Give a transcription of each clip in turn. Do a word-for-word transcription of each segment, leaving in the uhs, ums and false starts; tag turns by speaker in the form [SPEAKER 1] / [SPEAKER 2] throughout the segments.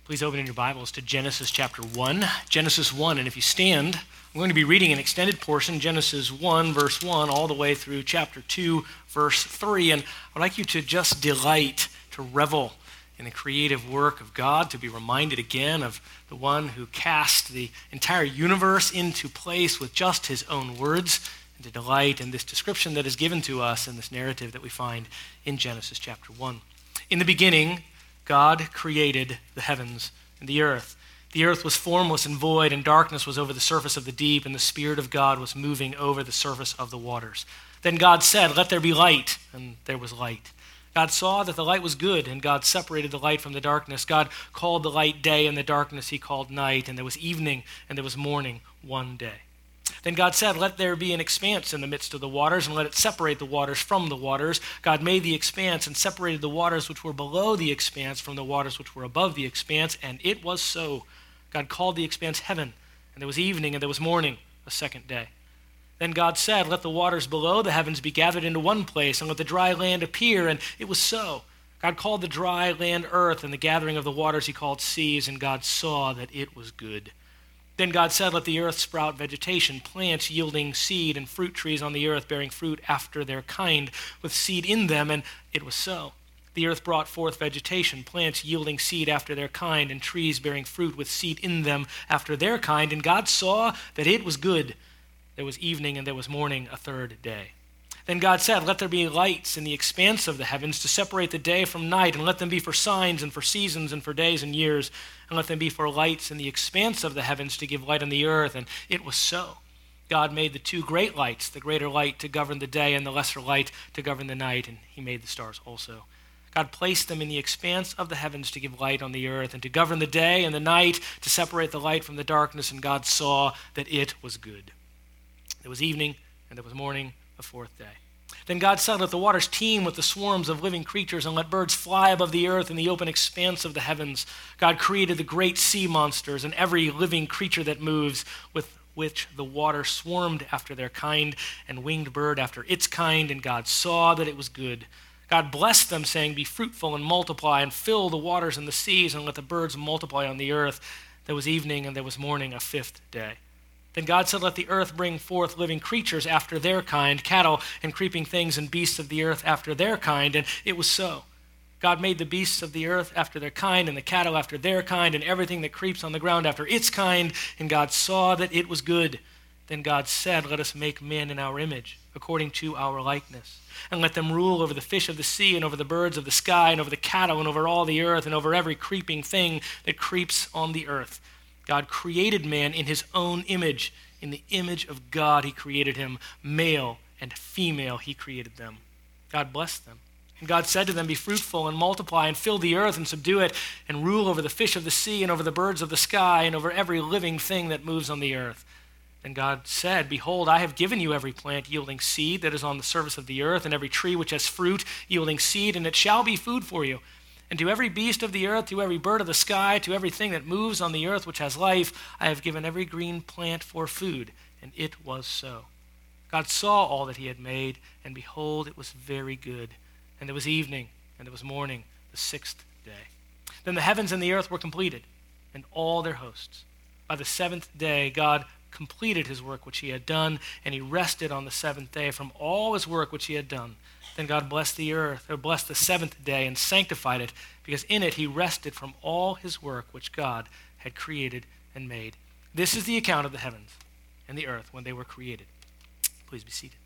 [SPEAKER 1] Please open in your Bibles to Genesis chapter one. Genesis one, and if you stand, I'm going to be reading an extended portion, Genesis one, verse one, all the way through chapter two, verse three. And I'd like you to just delight, to revel in the creative work of God, to be reminded again of the one who cast the entire universe into place with just his own words, and to delight in this description that is given to us in this narrative that we find in Genesis chapter one. In the beginning, God created the heavens and the earth. The earth was formless and void, and darkness was over the surface of the deep, and the Spirit of God was moving over the surface of the waters. Then God said, "Let there be light," and there was light. God saw that the light was good, and God separated the light from the darkness. God called the light day, and the darkness he called night, and there was evening, and there was morning one day. Then God said, "Let there be an expanse in the midst of the waters, and let it separate the waters from the waters." God made the expanse and separated the waters which were below the expanse from the waters which were above the expanse, and it was so. God called the expanse heaven, and there was evening, and there was morning, a second day. Then God said, "Let the waters below the heavens be gathered into one place, and let the dry land appear," and it was so. God called the dry land earth, and the gathering of the waters he called seas, and God saw that it was good. Then God said, "Let the earth sprout vegetation, plants yielding seed, and fruit trees on the earth bearing fruit after their kind, with seed in them," and it was so. The earth brought forth vegetation, plants yielding seed after their kind, and trees bearing fruit with seed in them after their kind, and God saw that it was good. There was evening and there was morning, a third day. Then God said, "Let there be lights in the expanse of the heavens to separate the day from night, and let them be for signs and for seasons and for days and years, and let them be for lights in the expanse of the heavens to give light on the earth." And it was so. God made the two great lights, the greater light to govern the day and the lesser light to govern the night, and he made the stars also. God placed them in the expanse of the heavens to give light on the earth and to govern the day and the night, to separate the light from the darkness, and God saw that it was good. There was evening and there was morning, a fourth day. Then God said, "Let the waters teem with the swarms of living creatures, and let birds fly above the earth in the open expanse of the heavens." God created the great sea monsters and every living creature that moves, with which the water swarmed after their kind, and winged bird after its kind, and God saw that it was good. God blessed them, saying, "Be fruitful and multiply, and fill the waters and the seas, and let the birds multiply on the earth." There was evening and there was morning, a fifth day. Then God said, "Let the earth bring forth living creatures after their kind, cattle and creeping things and beasts of the earth after their kind," and it was so. God made the beasts of the earth after their kind, and the cattle after their kind, and everything that creeps on the ground after its kind, and God saw that it was good. Then God said, "Let us make man in our image, according to our likeness, and let them rule over the fish of the sea, and over the birds of the sky, and over the cattle, and over all the earth, and over every creeping thing that creeps on the earth." God created man in his own image. In the image of God he created him. Male and female he created them. God blessed them. And God said to them, "Be fruitful and multiply, and fill the earth and subdue it, and rule over the fish of the sea, and over the birds of the sky, and over every living thing that moves on the earth." Then God said, "Behold, I have given you every plant yielding seed that is on the surface of the earth, and every tree which has fruit yielding seed, and it shall be food for you. And to every beast of the earth, to every bird of the sky, to everything that moves on the earth which has life, I have given every green plant for food." And it was so. God saw all that he had made, and behold, it was very good. And there was evening, and there was morning, the sixth day. Then the heavens and the earth were completed, and all their hosts. By the seventh day, God completed his work which he had done, and he rested on the seventh day from all his work which he had done. Then God blessed the earth, or blessed the seventh day, and sanctified it, because in it he rested from all his work which God had created and made. This is the account of the heavens and the earth when they were created. Please be seated.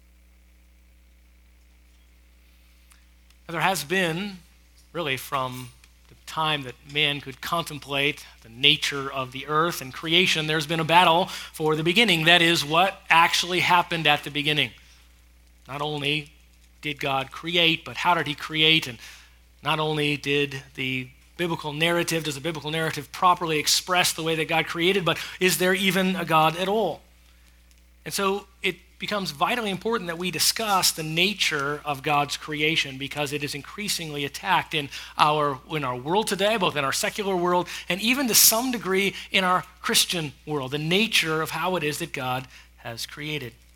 [SPEAKER 1] Now, there has been, really from the time that man could contemplate the nature of the earth and creation, there's been a battle for the beginning. That is, what actually happened at the beginning. Not only did God create, but how did he create? And not only did the biblical narrative, does the biblical narrative properly express the way that God created, but is there even a God at all? And so it becomes vitally important that we discuss the nature of God's creation, because it is increasingly attacked in our, in our world today, both in our secular world and even to some degree in our Christian world, the nature of how it is that God has created.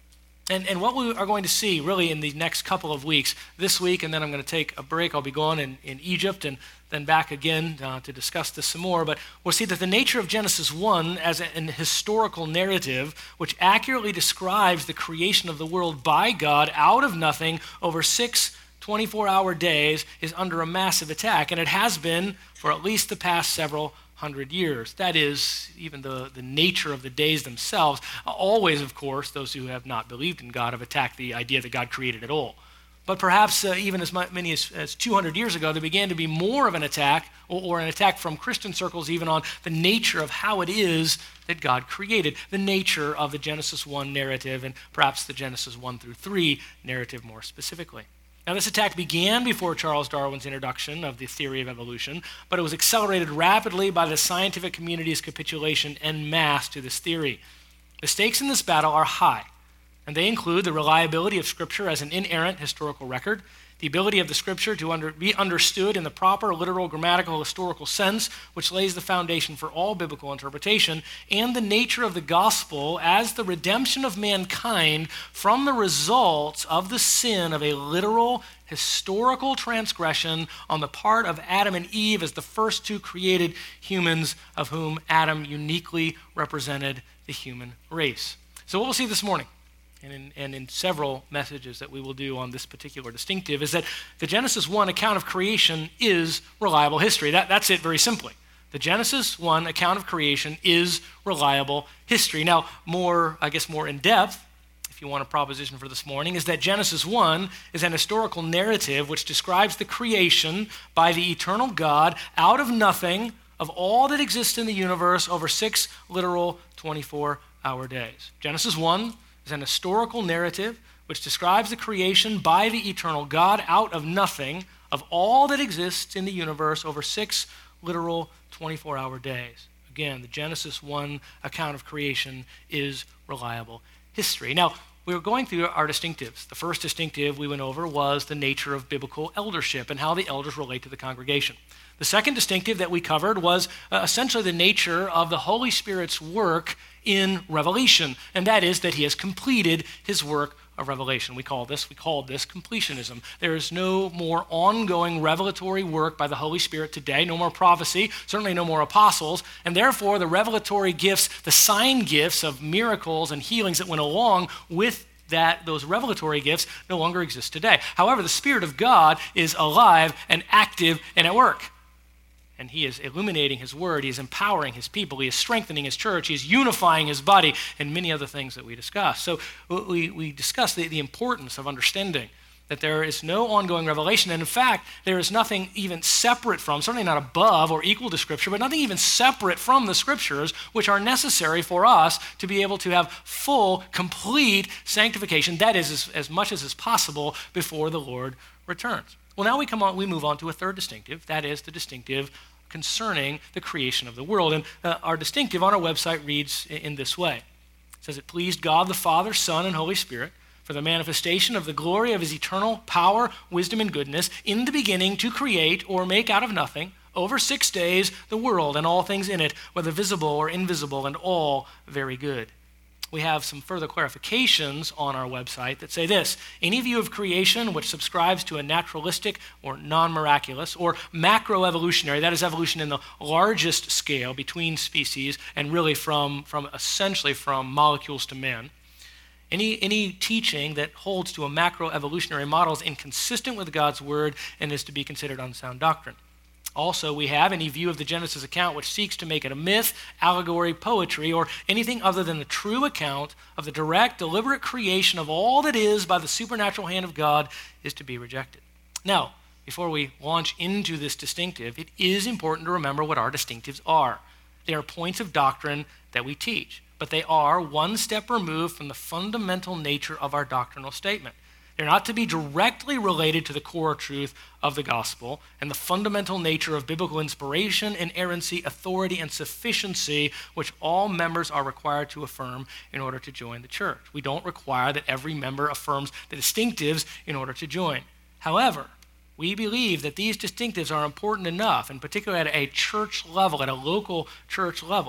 [SPEAKER 1] And, and what we are going to see really in the next couple of weeks, this week, and then I'm going to take a break. I'll be going in, in Egypt and then back again uh, to discuss this some more. But we'll see that the nature of Genesis one as a, an historical narrative, which accurately describes the creation of the world by God out of nothing over six twenty-four-hour days, is under a massive attack. And it has been for at least the past several hundred years. That is, even the, the nature of the days themselves. Always, of course, those who have not believed in God have attacked the idea that God created it all. But perhaps uh, even as many as, as two hundred years ago, there began to be more of an attack, or, or an attack from Christian circles even on the nature of how it is that God created, the nature of the Genesis one narrative, and perhaps the Genesis one through three narrative more specifically. Now, this attack began before Charles Darwin's introduction of the theory of evolution, but it was accelerated rapidly by the scientific community's capitulation en masse to this theory. The stakes in this battle are high, and they include the reliability of Scripture as an inerrant historical record, the ability of the Scripture to under, be understood in the proper literal, grammatical, historical sense, which lays the foundation for all biblical interpretation, and the nature of the gospel as the redemption of mankind from the results of the sin of a literal, historical transgression on the part of Adam and Eve as the first two created humans, of whom Adam uniquely represented the human race. So what we'll see this morning, And in, and in several messages that we will do on this particular distinctive, is that the Genesis one account of creation is reliable history. That, that's it very simply. The Genesis one account of creation is reliable history. Now, more, I guess more in depth, if you want a proposition for this morning, is that Genesis one is an historical narrative which describes the creation by the eternal God out of nothing of all that exists in the universe over six literal twenty-four-hour days. Genesis one is an historical narrative which describes the creation by the eternal God out of nothing of all that exists in the universe over six literal twenty-four-hour days. Again, the Genesis one account of creation is reliable history. Now, we were going through our distinctives. The first distinctive we went over was the nature of biblical eldership and how the elders relate to the congregation. The second distinctive that we covered was uh, essentially the nature of the Holy Spirit's work in revelation, and that is that he has completed his work of revelation. We call this, we called this completionism. There is no more ongoing revelatory work by the Holy Spirit today, no more prophecy, certainly no more apostles, and therefore the revelatory gifts, the sign gifts of miracles and healings that went along with that those revelatory gifts no longer exist today. However, the Spirit of God is alive and active and at work. And he is illuminating his word, he is empowering his people, he is strengthening his church, he is unifying his body, and many other things that we discuss. So we, we discuss the, the importance of understanding that there is no ongoing revelation, and in fact, there is nothing even separate from, certainly not above or equal to Scripture, but nothing even separate from the Scriptures, which are necessary for us to be able to have full, complete sanctification, that is, as, as much as is possible before the Lord returns. Well, now we come on, we move on to a third distinctive, that is the distinctive concerning the creation of the world. And uh, our distinctive on our website reads in, in this way. It says, "It pleased God the Father, Son, and Holy Spirit for the manifestation of the glory of his eternal power, wisdom, and goodness in the beginning to create or make out of nothing over six days the world and all things in it, whether visible or invisible, and all very good." We have some further clarifications on our website that say this: any view of creation which subscribes to a naturalistic or non-miraculous or macroevolutionary, that is evolution in the largest scale between species and really from, from essentially from molecules to man, any, any teaching that holds to a macroevolutionary model is inconsistent with God's word and is to be considered unsound doctrine. Also, we have any view of the Genesis account which seeks to make it a myth, allegory, poetry, or anything other than the true account of the direct, deliberate creation of all that is by the supernatural hand of God is to be rejected. Now, before we launch into this distinctive, it is important to remember what our distinctives are. They are points of doctrine that we teach, but they are one step removed from the fundamental nature of our doctrinal statement. They're not to be directly related to the core truth of the gospel and the fundamental nature of biblical inspiration, inerrancy, authority, and sufficiency, which all members are required to affirm in order to join the church. We don't require that every member affirms the distinctives in order to join. However, we believe that these distinctives are important enough, in particular at a church level, at a local church level,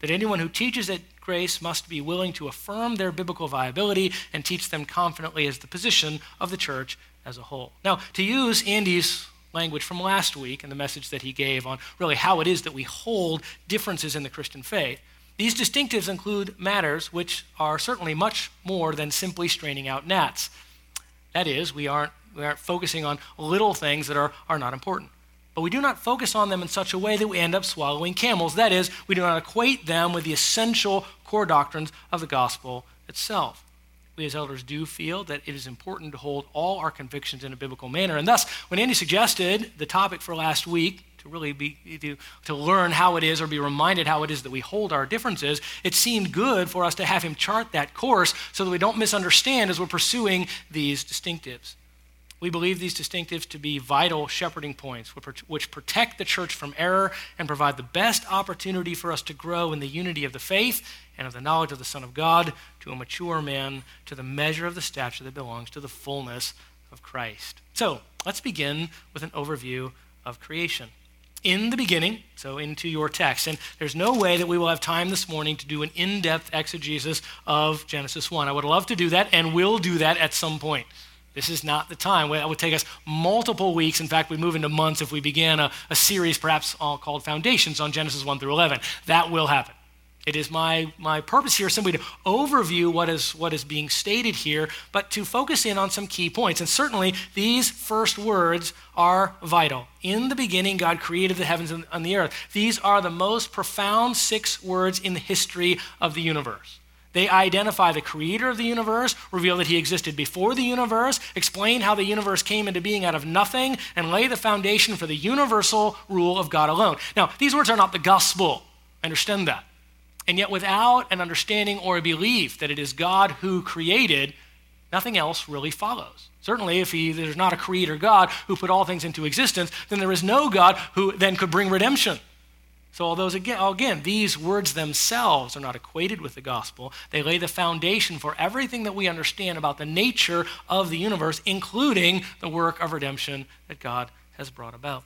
[SPEAKER 1] that anyone who teaches at Grace must be willing to affirm their biblical viability and teach them confidently as the position of the church as a whole. Now, to use Andy's language from last week and the message that he gave on really how it is that we hold differences in the Christian faith, these distinctives include matters which are certainly much more than simply straining out gnats. That is, we aren't, we aren't focusing on little things that are, are not important. But we do not focus on them in such a way that we end up swallowing camels. That is, we do not equate them with the essential core doctrines of the gospel itself. We as elders do feel that it is important to hold all our convictions in a biblical manner. And thus, when Andy suggested the topic for last week, to really be to, to learn how it is or be reminded how it is that we hold our differences, it seemed good for us to have him chart that course so that we don't misunderstand as we're pursuing these distinctives. We believe these distinctives to be vital shepherding points which protect the church from error and provide the best opportunity for us to grow in the unity of the faith and of the knowledge of the Son of God to a mature man, to the measure of the stature that belongs to the fullness of Christ. So let's begin with an overview of creation. In the beginning, so into your text, and there's no way that we will have time this morning to do an in-depth exegesis of Genesis one. I would love to do that and will do that at some point. This is not the time. It would take us multiple weeks. In fact, we'd move into months if we began a, a series perhaps all called Foundations on Genesis one through eleven. That will happen. It is my, my purpose here simply to overview what is, what is being stated here, but to focus in on some key points. And certainly, these first words are vital. In the beginning, God created the heavens and, and the earth. These are the most profound six words in the history of the universe. They identify the creator of the universe, reveal that he existed before the universe, explain how the universe came into being out of nothing, and lay the foundation for the universal rule of God alone. Now, these words are not the gospel. Understand that. And yet, without an understanding or a belief that it is God who created, nothing else really follows. Certainly, if he, there's not a creator God who put all things into existence, then there is no God who then could bring redemption. So although, again, again, these words themselves are not equated with the gospel, they lay the foundation for everything that we understand about the nature of the universe, including the work of redemption that God has brought about.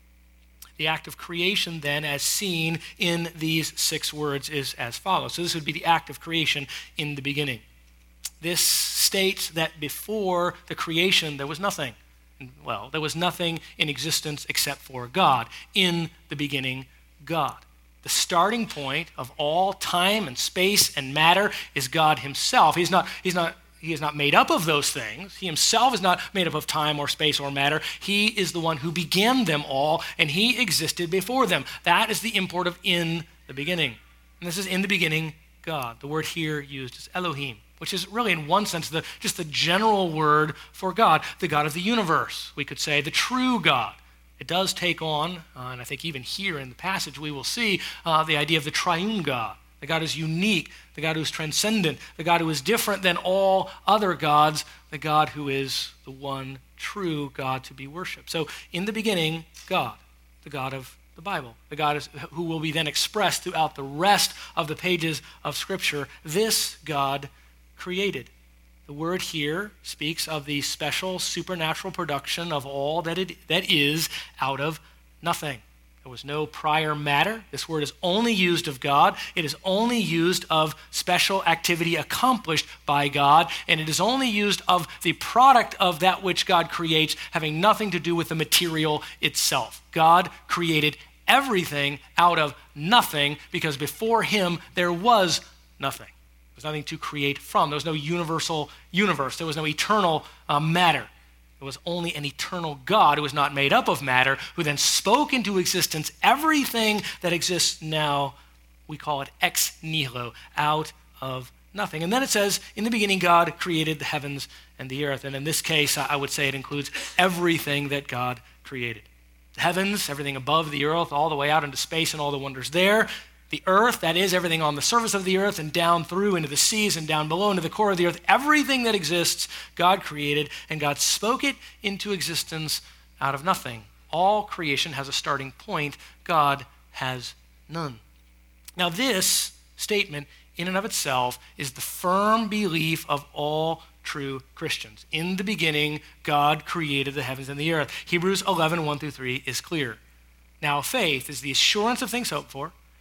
[SPEAKER 1] The act of creation, then, as seen in these six words, is as follows. So this would be the act of creation in the beginning. This states that before the creation, there was nothing. Well, there was nothing in existence except for God. In the beginning, God. The starting point of all time and space and matter is God himself. He's not, he's not, he is not made up of those things. He himself is not made up of time or space or matter. He is the one who began them all, and he existed before them. That is the import of in the beginning. And this is in the beginning, God. The word here used is Elohim, which is really in one sense the, just the general word for God, the God of the universe. We could say the true God. It does take on, uh, and I think even here in the passage we will see uh, the idea of the triune God. The God who is unique, the God who is transcendent, the God who is different than all other gods, the God who is the one true God to be worshipped. So in the beginning, God, the God of the Bible, the God is, who will be then expressed throughout the rest of the pages of Scripture, this God created. The word here speaks of the special supernatural production of all that it that is out of nothing. There was no prior matter. This word is only used of God. It is only used of special activity accomplished by God, and it is only used of the product of that which God creates, having nothing to do with the material itself. God created everything out of nothing because before him there was nothing. There was nothing to create from. There was no universal universe. There was no eternal uh, matter. There was only an eternal God who was not made up of matter, who then spoke into existence everything that exists now. We call it ex nihilo, out of nothing. And then it says, in the beginning, God created the heavens and the earth. And in this case, I would say it includes everything that God created. The heavens, everything above the earth, all the way out into space and all the wonders there. The earth, that is everything on the surface of the earth and down through into the seas and down below into the core of the earth. Everything that exists, God created, and God spoke it into existence out of nothing. All creation has a starting point. God has none. Now this statement in and of itself is the firm belief of all true Christians. In the beginning, God created the heavens and the earth. Hebrews eleven, one through three is clear. Now faith is the assurance of things hoped for,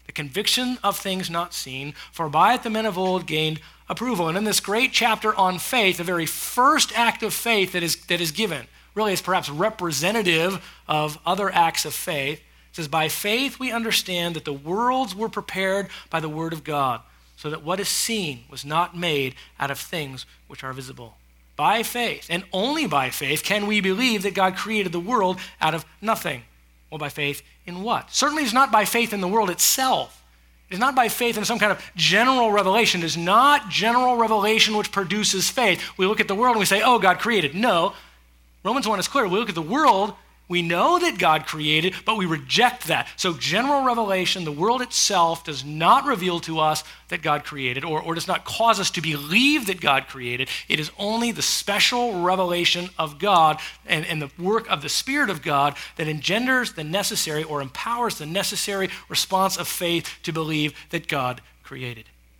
[SPEAKER 1] the conviction of things not seen, for by it the men of old gained approval. And in this great chapter on faith, the very first act of faith that is, that is given, really is perhaps representative of other acts of faith. It says, by faith we understand that the worlds were prepared by the word of God, so that what is seen was not made out of things which are visible. By faith, and only by faith, can we believe that God created the world out of nothing. Well, by faith in what? Certainly it's not by faith in the world itself. It is not by faith in some kind of general revelation. It is not general revelation which produces faith. We look at the world and we say, oh, God created. No. Romans one is clear. We look at the world, we know that God created, but we reject that. So general revelation, the world itself, does not reveal to us that God created, or, or does not cause us to believe that God created. It is only the special revelation of God and, and the work of the Spirit of God that engenders the necessary or empowers the necessary response of faith to believe that God created.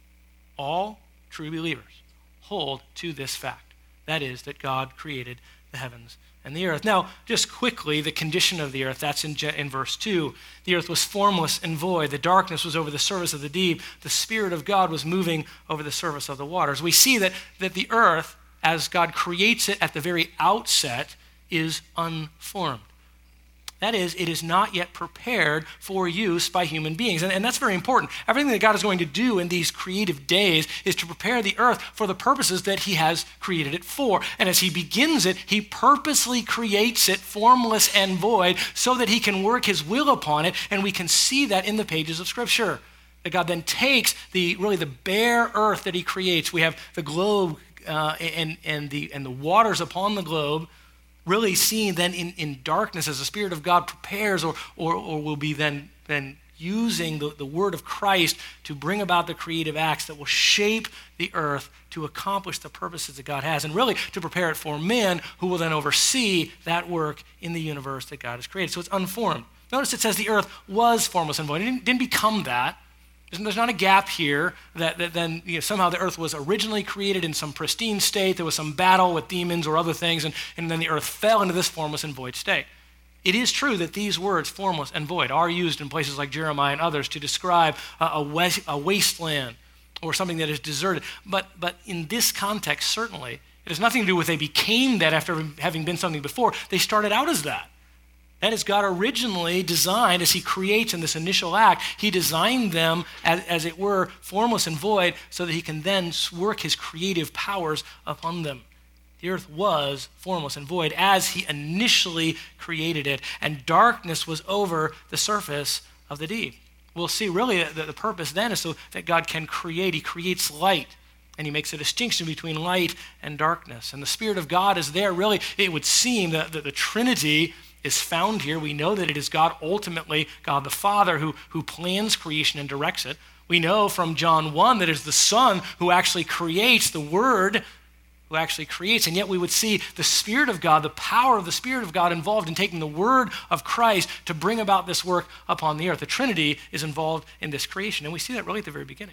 [SPEAKER 1] All true believers hold to this fact. That is, that God created the heavens and the earth. Now, just quickly, the condition of the earth, that's in, in verse two. The earth was formless and void. The darkness was over the surface of the deep. The Spirit of God was moving over the surface of the waters. We see that, that the earth, as God creates it at the very outset, is unformed. That is, it is not yet prepared for use by human beings. And, and that's very important. Everything that God is going to do in these creative days is to prepare the earth for the purposes that he has created it for. And as he begins it, he purposely creates it formless and void so that he can work his will upon it. And we can see that in the pages of Scripture. That God then takes the really the bare earth that he creates. We have the globe uh, and, and, the, and the waters upon the globe, really seen then in, in darkness as the Spirit of God prepares or, or, or will be then, then using the, the word of Christ to bring about the creative acts that will shape the earth to accomplish the purposes that God has, and really to prepare it for men who will then oversee that work in the universe that God has created. So it's unformed. Notice it says the earth was formless and void. It didn't, didn't become that. There's not a gap here that, that then you know, somehow the earth was originally created in some pristine state. There was some battle with demons or other things, and, and then the earth fell into this formless and void state. It is true that these words, formless and void, are used in places like Jeremiah and others to describe a, a, waste, a wasteland or something that is deserted. But, but in this context, certainly, it has nothing to do with they became that after having been something before. They started out as that. That is, God originally designed, as he creates in this initial act, he designed them, as, as it were, formless and void, so that he can then work his creative powers upon them. The earth was formless and void as he initially created it, and darkness was over the surface of the deep. We'll see really that the purpose then is so that God can create. He creates light, and he makes a distinction between light and darkness. And the Spirit of God is there. Really, it would seem that the, the Trinity is found here. We know that it is God, ultimately God the Father, who, who plans creation and directs it. We know from John one that it is the Son who actually creates, the Word who actually creates, and yet we would see the Spirit of God, the power of the Spirit of God involved in taking the Word of Christ to bring about this work upon the earth. The Trinity is involved in this creation, and we see that really at the very beginning.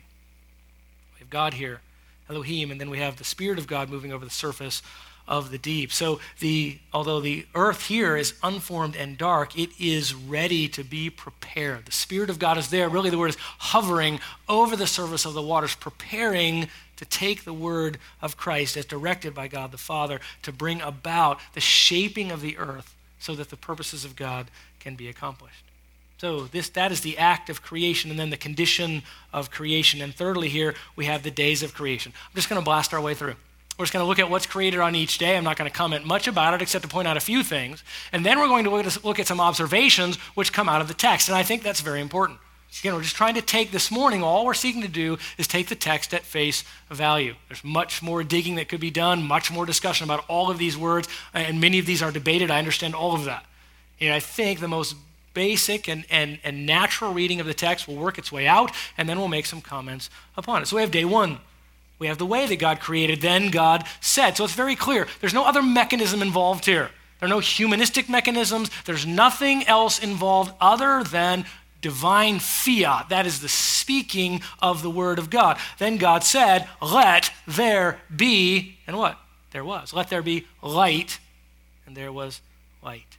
[SPEAKER 1] We have God here, Elohim, and then we have the Spirit of God moving over the surface of the deep. So the although the earth here is unformed and dark, it is ready to be prepared. The Spirit of God is there. Really, the word is hovering over the surface of the waters, preparing to take the word of Christ as directed by God the Father to bring about the shaping of the earth so that the purposes of God can be accomplished. So this that is the act of creation, and then the condition of creation. And thirdly here, we have the days of creation. I'm just going to blast our way through. We're just going to look at what's created on each day. I'm not going to comment much about it except to point out a few things. And then we're going to look at, look at some observations which come out of the text. And I think that's very important. Again, we're just trying to take this morning, all we're seeking to do is take the text at face value. There's much more digging that could be done, much more discussion about all of these words, and many of these are debated. I understand all of that. And I think the most basic and, and, and natural reading of the text will work its way out, and then we'll make some comments upon it. So we have day one. We have the way that God created, then God said. So it's very clear. There's no other mechanism involved here. There are no humanistic mechanisms. There's nothing else involved other than divine fiat. That is the speaking of the word of God. Then God said, let there be, and what? There was. Let there be light, and there was light.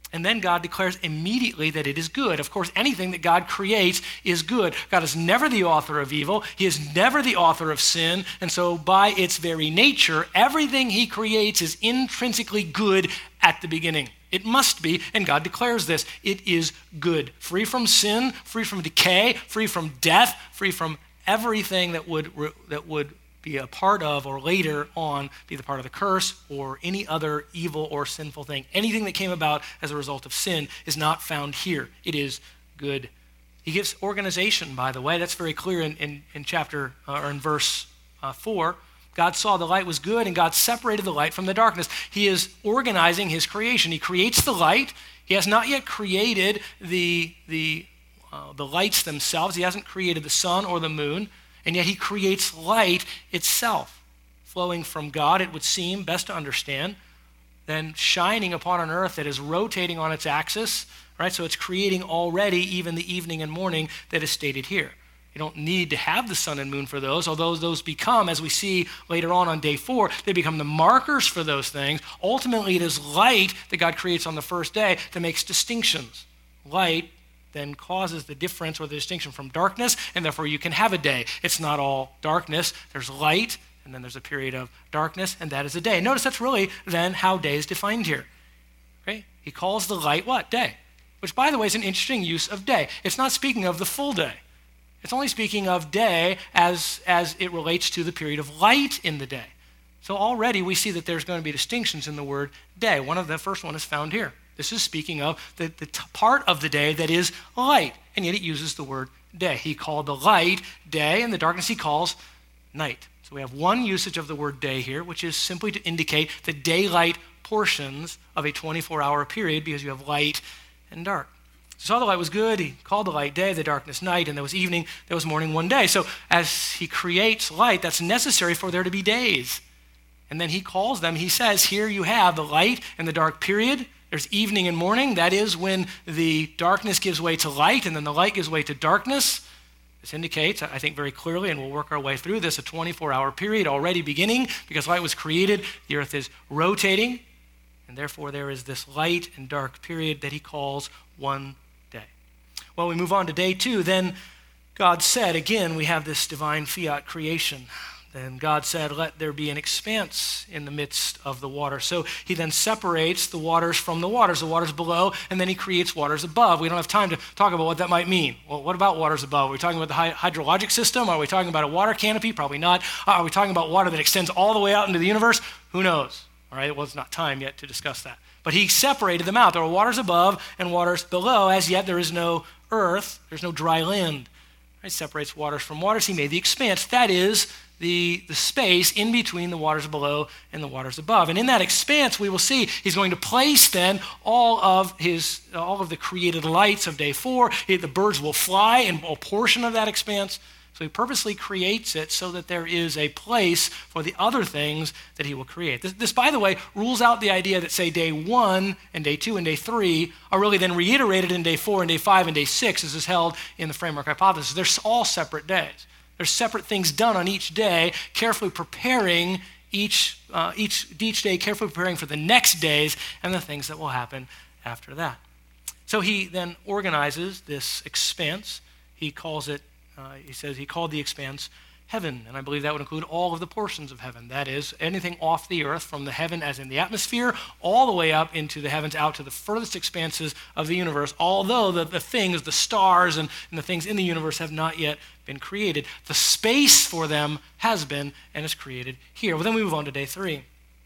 [SPEAKER 1] And then God declares immediately that it is good. Of course, anything that God creates is good. God is never the author of evil. He is never the author of sin. And so by its very nature, everything he creates is intrinsically good at the beginning. It must be, and God declares this. It is good. Free from sin, free from decay, free from death, free from everything that would, that would be a part of or later on be the part of the curse or any other evil or sinful thing. Anything that came about as a result of sin is not found here. It is good. He gives organization, by the way. That's very clear in, in, in chapter uh, or in verse uh, four. God saw the light was good, and God separated the light from the darkness. He is organizing his creation. He creates the light. He has not yet created the, the, uh, the lights themselves. He hasn't created the sun or the moon. And yet he creates light itself, flowing from God, it would seem, best to understand, then shining upon an earth that is rotating on its axis, right? So it's creating already even the evening and morning that is stated here. You don't need to have the sun and moon for those, although those become, as we see later on on day four, they become the markers for those things. Ultimately, it is light that God creates on the first day that makes distinctions. Light then causes the difference or the distinction from darkness, and therefore you can have a day. It's not all darkness. There's light, and then there's a period of darkness, and that is a day. Notice that's really then how day is defined here. Okay? He calls the light what? Day. Which, by the way, is an interesting use of day. It's not speaking of the full day. It's only speaking of day as, as it relates to the period of light in the day. So already we see that there's going to be distinctions in the word day. One of the first one is found here. This is speaking of the, the t- part of the day that is light, and yet it uses the word day. He called the light day, and the darkness he calls night. So we have one usage of the word day here, which is simply to indicate the daylight portions of a twenty-four hour period, because you have light and dark. So saw the light was good, he called the light day, the darkness night, and there was evening, there was morning one day. So as he creates light, that's necessary for there to be days. And then he calls them, he says, here you have the light and the dark period. There's evening and morning. That is when the darkness gives way to light, and then the light gives way to darkness. This indicates, I think very clearly, and we'll work our way through this, a twenty-four hour period already beginning, because light was created, the earth is rotating, and therefore there is this light and dark period that he calls one day. Well, we move on to day two. Then God said, again, we have this divine fiat creation. Then God said, let there be an expanse in the midst of the water. So he then separates the waters from the waters, the waters below, and then he creates waters above. We don't have time to talk about what that might mean. Well, what about waters above? Are we talking about the hydrologic system? Are we talking about a water canopy? Probably not. Are we talking about water that extends all the way out into the universe? Who knows? All right, well, it's not time yet to discuss that. But he separated them out. There are waters above and waters below. As yet, there is no earth. There's no dry land. He separates waters from waters. He made the expanse. That is the, the space in between the waters below and the waters above. And in that expanse, we will see he's going to place then all of his, all of the created lights of day four. He, the birds will fly in a portion of that expanse. So he purposely creates it so that there is a place for the other things that he will create. This, this, by the way, rules out the idea that, say, day one and day two and day three are really then reiterated in day four and day five and day six, as is held in the framework hypothesis. They're all separate days. There's separate things done on each day, carefully preparing each, uh, each, each day, carefully preparing for the next days and the things that will happen after that. So he then organizes this expanse. He calls it Uh, he says he called the expanse heaven, and I believe that would include all of the portions of heaven. That is, anything off the earth, from the heaven as in the atmosphere, all the way up into the heavens, out to the furthest expanses of the universe, although the, the things, the stars and, and the things in the universe have not yet been created. The space for them has been and is created here. Well, then we move on to day three.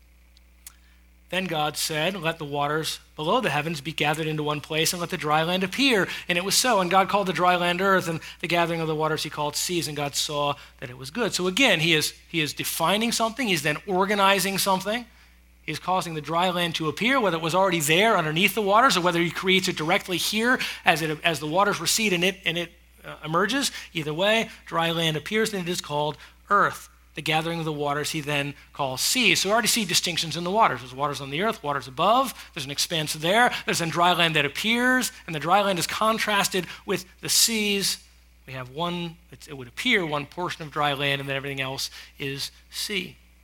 [SPEAKER 1] Then God said, let the waters below the heavens be gathered into one place, and let the dry land appear. And it was so. And God called the dry land earth, and the gathering of the waters he called seas. And God saw that it was good. So again, he is, he is defining something. He's then organizing something. He's causing the dry land to appear, whether it was already there underneath the waters, or whether he creates it directly here as, it, as the waters recede and it, and it uh, emerges. Either way, dry land appears, and it is called earth. The gathering of the waters he then calls seas. So we already see distinctions in the waters. There's waters on the earth, waters above. There's an expanse there. There's then dry land that appears, and the dry land is contrasted with the seas. We have one, it would appear, one portion of dry land, and then everything else is sea.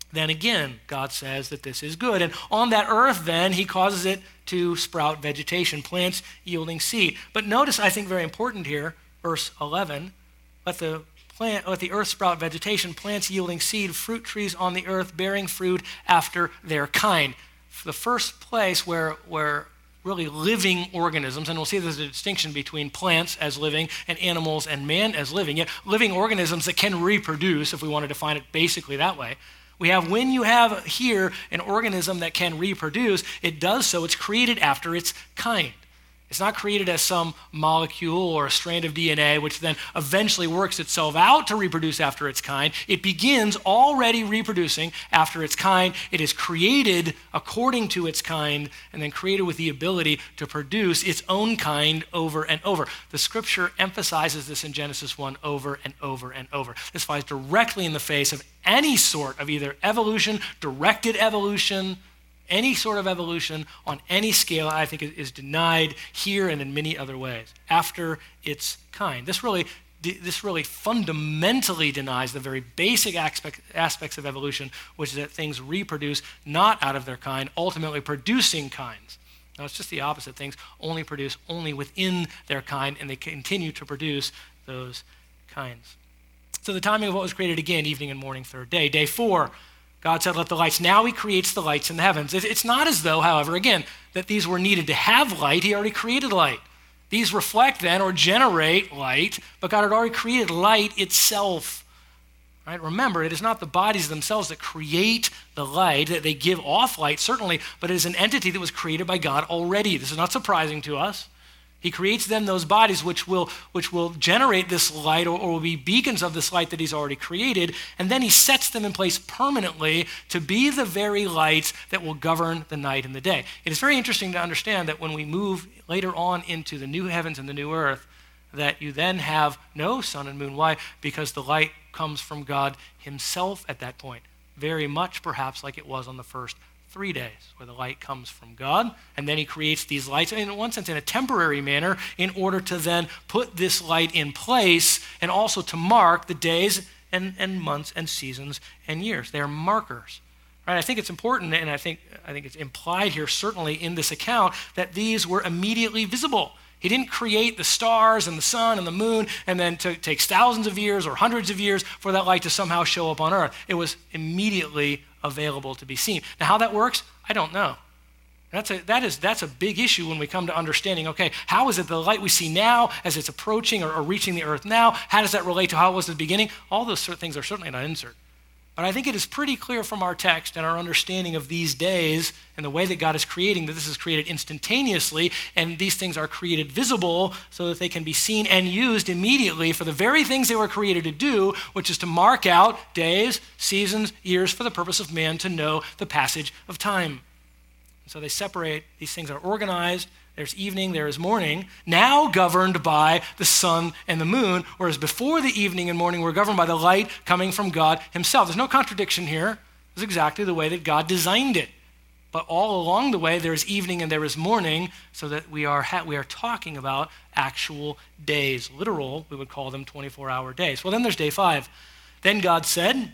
[SPEAKER 1] then again, God says that this is good. And on that earth, then, he causes it to sprout vegetation, plants yielding seed. But notice, I think very important here, verse eleven, let the plant, let the earth sprout vegetation, plants yielding seed, fruit trees on the earth bearing fruit after their kind. For the first place where, where really living organisms, and we'll see there's a distinction between plants as living and animals and man as living, yet living organisms that can reproduce, if we want to define it basically that way. We have, when you have here an organism that can reproduce, it does so, it's created after its kind. It's not created as some molecule or a strand of D N A, which then eventually works itself out to reproduce after its kind. It begins already reproducing after its kind. It is created according to its kind, and then created with the ability to produce its own kind over and over. The scripture emphasizes this in Genesis one over and over and over. This flies directly in the face of any sort of either evolution, directed evolution, any sort of evolution on any scale, I think, is denied here and in many other ways, after its kind. This really, this really fundamentally denies the very basic aspect, aspects of evolution, which is that things reproduce not out of their kind, ultimately producing kinds. Now, it's just the opposite. Things only produce only within their kind, and they continue to produce those kinds. So the timing of what was created again, evening and morning, third day. Day four, God said, let the lights. Now he creates the lights in the heavens. It's not as though, however, again, that these were needed to have light. He already created light. These reflect then or generate light, but God had already created light itself. Right? Remember, it is not the bodies themselves that create the light, that they give off light, certainly, but it is an entity that was created by God already. This is not surprising to us. He creates then those bodies which will, which will generate this light or, or will be beacons of this light that he's already created, and then he sets them in place permanently to be the very lights that will govern the night and the day. It is very interesting to understand that when we move later on into the new heavens and the new earth, that you then have no sun and moon. Why? Because the light comes from God himself at that point, very much perhaps like it was on the first three days, where the light comes from God, and then he creates these lights, in one sense, in a temporary manner, in order to then put this light in place, and also to mark the days and, and months and seasons and years. They are markers. Right? I think it's important, and I think, I think it's implied here, certainly in this account, that these were immediately visible. He didn't create the stars and the sun and the moon, and then to, takes thousands of years or hundreds of years for that light to somehow show up on earth. It was immediately available to be seen. Now, how that works, I don't know. That's a, that is, that's a big issue when we come to understanding, okay, how is it the light we see now as it's approaching or, or reaching the earth now, how does that relate to how it was at the beginning? All those sort of things are certainly not insert. But I think it is pretty clear from our text and our understanding of these days and the way that God is creating that this is created instantaneously, and these things are created visible so that they can be seen and used immediately for the very things they were created to do, which is to mark out days, seasons, years for the purpose of man to know the passage of time. And so they separate, these things are organized. There's evening, there is morning, now governed by the sun and the moon, whereas before the evening and morning were governed by the light coming from God himself. There's no contradiction here. It's exactly the way that God designed it. But all along the way, there is evening and there is morning, so that we are ha- we are talking about actual days. Literal, we would call them twenty-four hour days. Well, then there's day five. Then God said,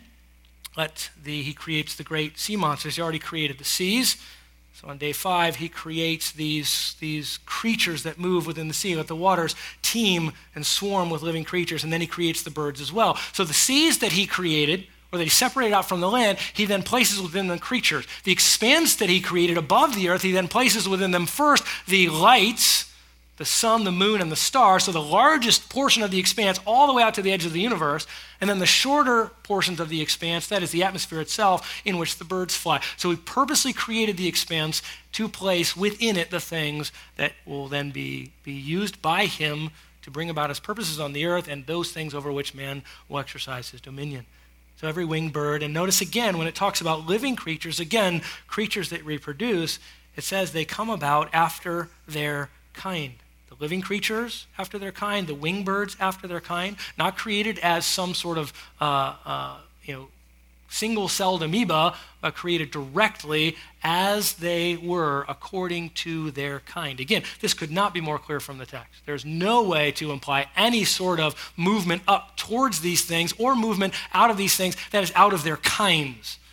[SPEAKER 1] let the, he creates the great sea monsters. He already created the seas. So on day five, he creates these, these creatures that move within the sea. Let the waters teem and swarm with living creatures, and then he creates the birds as well. So the seas that he created, or that he separated out from the land, he then places within the creatures. The expanse that he created above the earth, he then places within them first the lights, the sun, the moon, and the stars, so the largest portion of the expanse all the way out to the edge of the universe, and then the shorter portions of the expanse, that is the atmosphere itself, in which the birds fly. So he purposely created the expanse to place within it the things that will then be, be used by him to bring about his purposes on the earth, and those things over which man will exercise his dominion. So every winged bird, and notice again, when it talks about living creatures, again, creatures that reproduce, it says they come about after their kind. The living creatures after their kind, the winged birds after their kind, not created as some sort of uh, uh, you know single-celled amoeba, but created directly as they were according to their kind. Again, this could not be more clear from the text. There's no way to imply any sort of movement up towards these things or movement out of these things that is out of their kinds.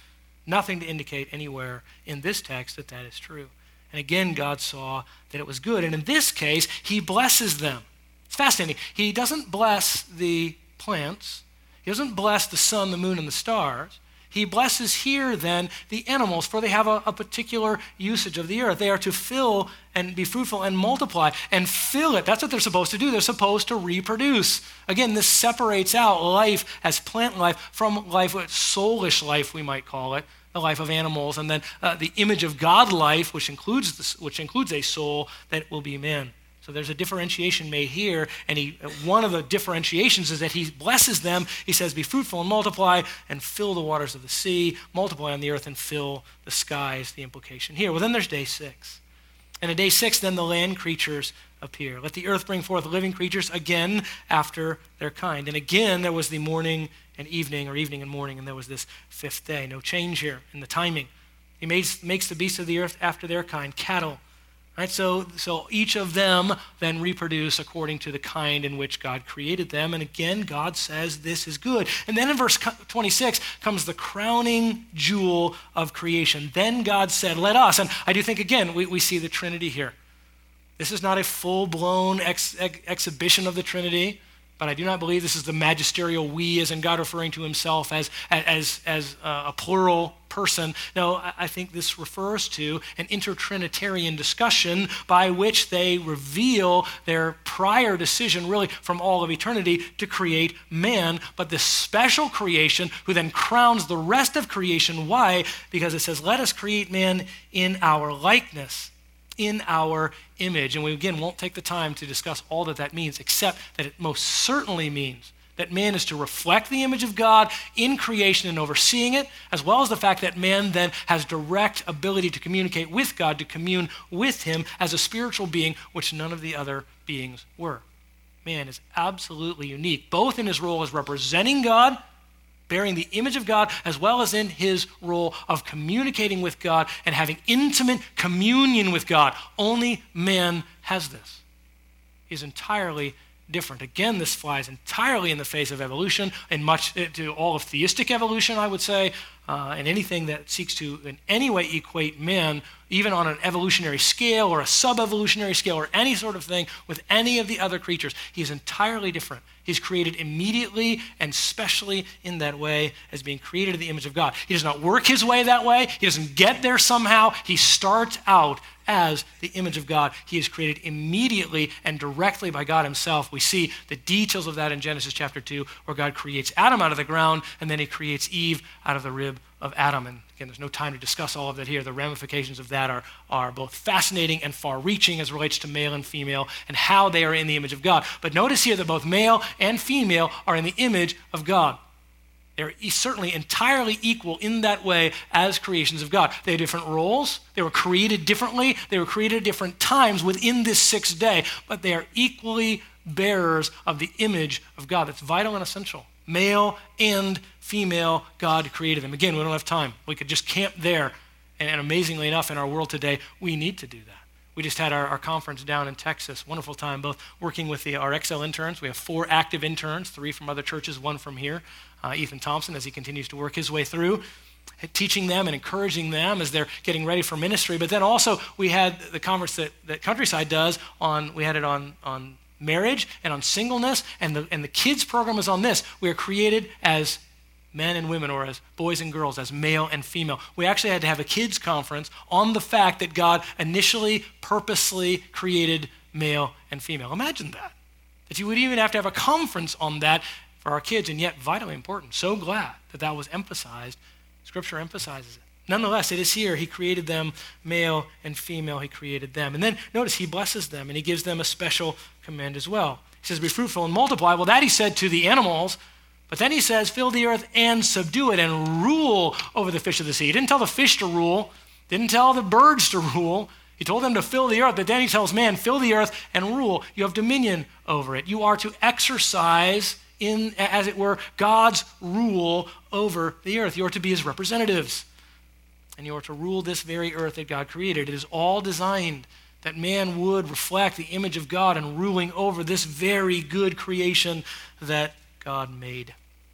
[SPEAKER 1] Nothing to indicate anywhere in this text that that is true. And again, God saw that it was good. And in this case, he blesses them. It's fascinating. He doesn't bless the plants. He doesn't bless the sun, the moon, and the stars. He blesses here then the animals, for they have a, a particular usage of the earth. They are to fill and be fruitful and multiply and fill it. That's what they're supposed to do. They're supposed to reproduce. Again, this separates out life as plant life from life, soulish life we might call it, the life of animals, and then uh, the image of God life, which includes this, which includes a soul that will be man. So there's a differentiation made here, and he, one of the differentiations is that he blesses them. He says, be fruitful and multiply and fill the waters of the sea, multiply on the earth and fill the sky is the implication here. Well, then there's day six. And in day six, then the land creatures appear. Let the earth bring forth living creatures again after their kind. And again, there was the morning and evening, or evening and morning, and there was this fifth day. No change here in the timing. He makes, makes the beasts of the earth after their kind, cattle. Right, so, so each of them then reproduce according to the kind in which God created them. And again, God says this is good. And then in verse twenty-six comes the crowning jewel of creation. Then God said, let us. And I do think, again, we, we see the Trinity here. This is not a full-blown ex, ex, exhibition of the Trinity, but I do not believe this is the magisterial we, as in God referring to himself as, as, as a plural person. No, I think this refers to an intertrinitarian discussion by which they reveal their prior decision really from all of eternity to create man, but this special creation who then crowns the rest of creation. Why? Because it says, let us create man in our likeness, in our image. And we again won't take the time to discuss all that that means, except that it most certainly means that man is to reflect the image of God in creation and overseeing it, as well as the fact that man then has direct ability to communicate with God, to commune with him as a spiritual being, which none of the other beings were. Man is absolutely unique, both in his role as representing God, bearing the image of God, as well as in his role of communicating with God and having intimate communion with God. Only man has this. He's entirely different. Again, this flies entirely in the face of evolution, and much to all of theistic evolution, I would say, uh, and anything that seeks to in any way equate man, even on an evolutionary scale or a sub-evolutionary scale or any sort of thing with any of the other creatures. He's entirely different. He's created immediately and specially in that way as being created in the image of God. He does not work his way that way. He doesn't get there somehow. He starts out as the image of God. He is created immediately and directly by God himself. We see the details of that in Genesis chapter two, where God creates Adam out of the ground, and then he creates Eve out of the rib of Adam. And again, there's no time to discuss all of that here. The ramifications of that are, are both fascinating and far-reaching as relates to male and female and how they are in the image of God. But notice here that both male and female are in the image of God. They're certainly entirely equal in that way as creations of God. They have different roles. They were created differently. They were created at different times within this sixth day, but they are equally bearers of the image of God. That's vital and essential. Male and female, God created them. Again, we don't have time. We could just camp there. And, and amazingly enough, in our world today, we need to do that. We just had our, our conference down in Texas. Wonderful time, both working with the, our X L interns. We have four active interns, three from other churches, one from here. Uh, Ethan Thompson, as he continues to work his way through, teaching them and encouraging them as they're getting ready for ministry. But then also we had the conference that, that Countryside does on, we had it on, on marriage and on singleness, and the, and the kids program is on this. We are created as men and women, or as boys and girls, as male and female. We actually had to have a kids conference on the fact that God initially, purposely created male and female. Imagine that. That you would even have to have a conference on that for our kids, and yet vitally important. So glad that that was emphasized. Scripture emphasizes it. Nonetheless, it is here. He created them, male and female, he created them. And then notice he blesses them, and he gives them a special command as well. He says, be fruitful and multiply. Well, that he said to the animals, but then he says, fill the earth and subdue it and rule over the fish of the sea. He didn't tell the fish to rule, didn't tell the birds to rule. He told them to fill the earth, but then he tells man, fill the earth and rule. You have dominion over it. You are to exercise in, as it were, God's rule over the earth. You are to be his representatives. And you are to rule this very earth that God created. It is all designed that man would reflect the image of God and ruling over this very good creation that God made.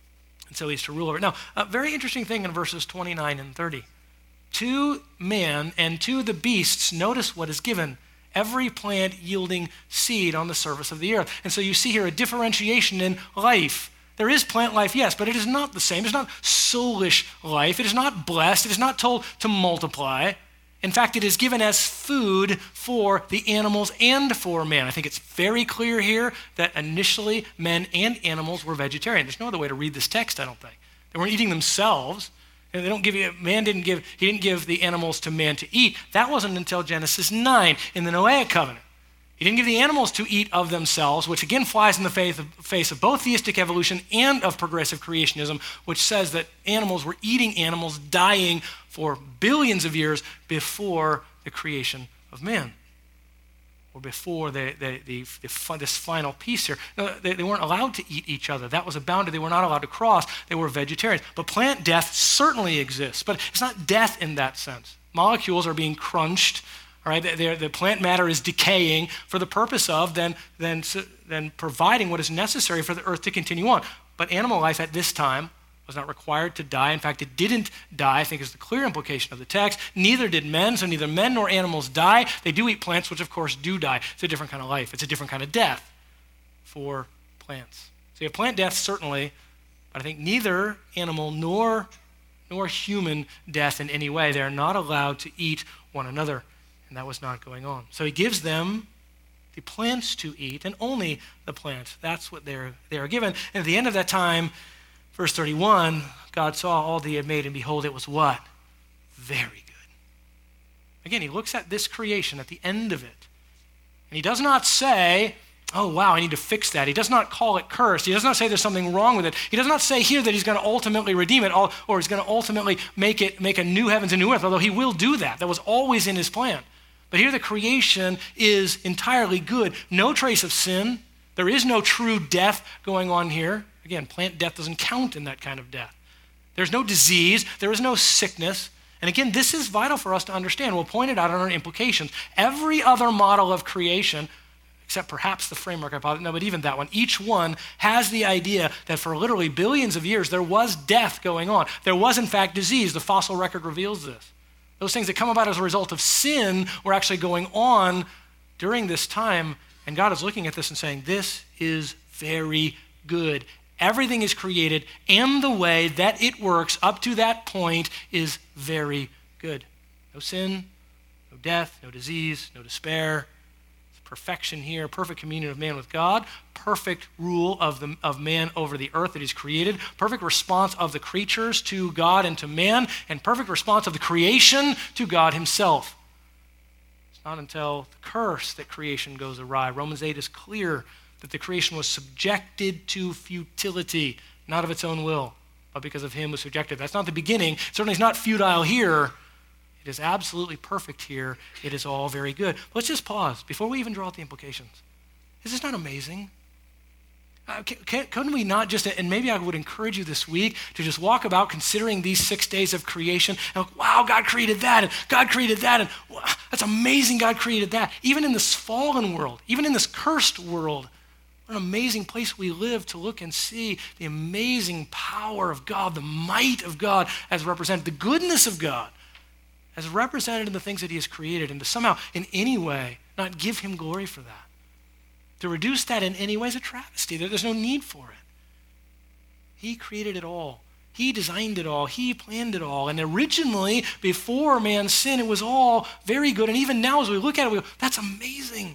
[SPEAKER 1] And so he's to rule over it. Now, a very interesting thing in verses twenty-nine and thirty. To man and to the beasts, notice what is given. Every plant yielding seed on the surface of the earth. And so you see here a differentiation in life. There is plant life, yes, but it is not the same. It's not soulish life. It is not blessed. It is not told to multiply. In fact, it is given as food for the animals and for man. I think it's very clear here that initially men and animals were vegetarian. There's no other way to read this text, I don't think. They weren't eating themselves. And they don't give you, man didn't give, he didn't give the animals to man to eat. That wasn't until Genesis nine in the Noahic covenant. He didn't give the animals to eat of themselves, which again flies in the face of, face of both theistic evolution and of progressive creationism, which says that animals were eating animals, dying for billions of years before the creation of man, or before the, the, the, the, this final piece here. No, they, they weren't allowed to eat each other. That was a boundary. They were not allowed to cross. They were vegetarians. But plant death certainly exists, but it's not death in that sense. Molecules are being crunched. All right, the, the plant matter is decaying for the purpose of then, then, then providing what is necessary for the earth to continue on. But animal life at this time was not required to die. In fact, it didn't die, I think is the clear implication of the text. Neither did men, so neither men nor animals die. They do eat plants, which of course do die. It's a different kind of life. It's a different kind of death for plants. So you have plant death, certainly, but I think neither animal nor, nor human death in any way. They are not allowed to eat one another. And that was not going on. So he gives them the plants to eat, and only the plants. That's what they're, they are given. And at the end of that time, verse thirty-one, God saw all that he had made, and behold, it was what? Very good. Again, he looks at this creation at the end of it. And he does not say, oh, wow, I need to fix that. He does not call it cursed. He does not say there's something wrong with it. He does not say here that he's going to ultimately redeem it, or he's going to ultimately make it make a new heavens and new earth, although he will do that. That was always in his plan. But here the creation is entirely good. No trace of sin. There is no true death going on here. Again, plant death doesn't count in that kind of death. There's no disease. There is no sickness. And again, this is vital for us to understand. We'll point it out on our implications. Every other model of creation, except perhaps the framework hypothesis, no, but even that one, each one has the idea that for literally billions of years, there was death going on. There was, in fact, disease. The fossil record reveals this. Those things that come about as a result of sin were actually going on during this time, and God is looking at this and saying, this is very good. Everything is created, and the way that it works up to that point is very good. No sin, no death, no disease, no despair. Perfection here, perfect communion of man with God, perfect rule of, the, of man over the earth that he's created, perfect response of the creatures to God and to man, and perfect response of the creation to God himself. It's not until the curse that creation goes awry. Romans eight is clear that the creation was subjected to futility, not of its own will, but because of him who was subjected. That's not the beginning. Certainly it's not futile here. It is absolutely perfect here. It is all very good. Let's just pause before we even draw out the implications. Is this not amazing? Uh, can, can, couldn't we not just, and maybe I would encourage you this week to just walk about considering these six days of creation and like, wow, God created that, and God created that, and wow, that's amazing God created that. Even in this fallen world, even in this cursed world, what an amazing place we live to look and see the amazing power of God, the might of God as represented, the goodness of God as represented in the things that he has created, and to somehow in any way not give him glory for that. To reduce that in any way is a travesty. There's no need for it. He created it all. He designed it all. He planned it all. And originally, before man's sin, it was all very good. And even now as we look at it, we go, that's amazing.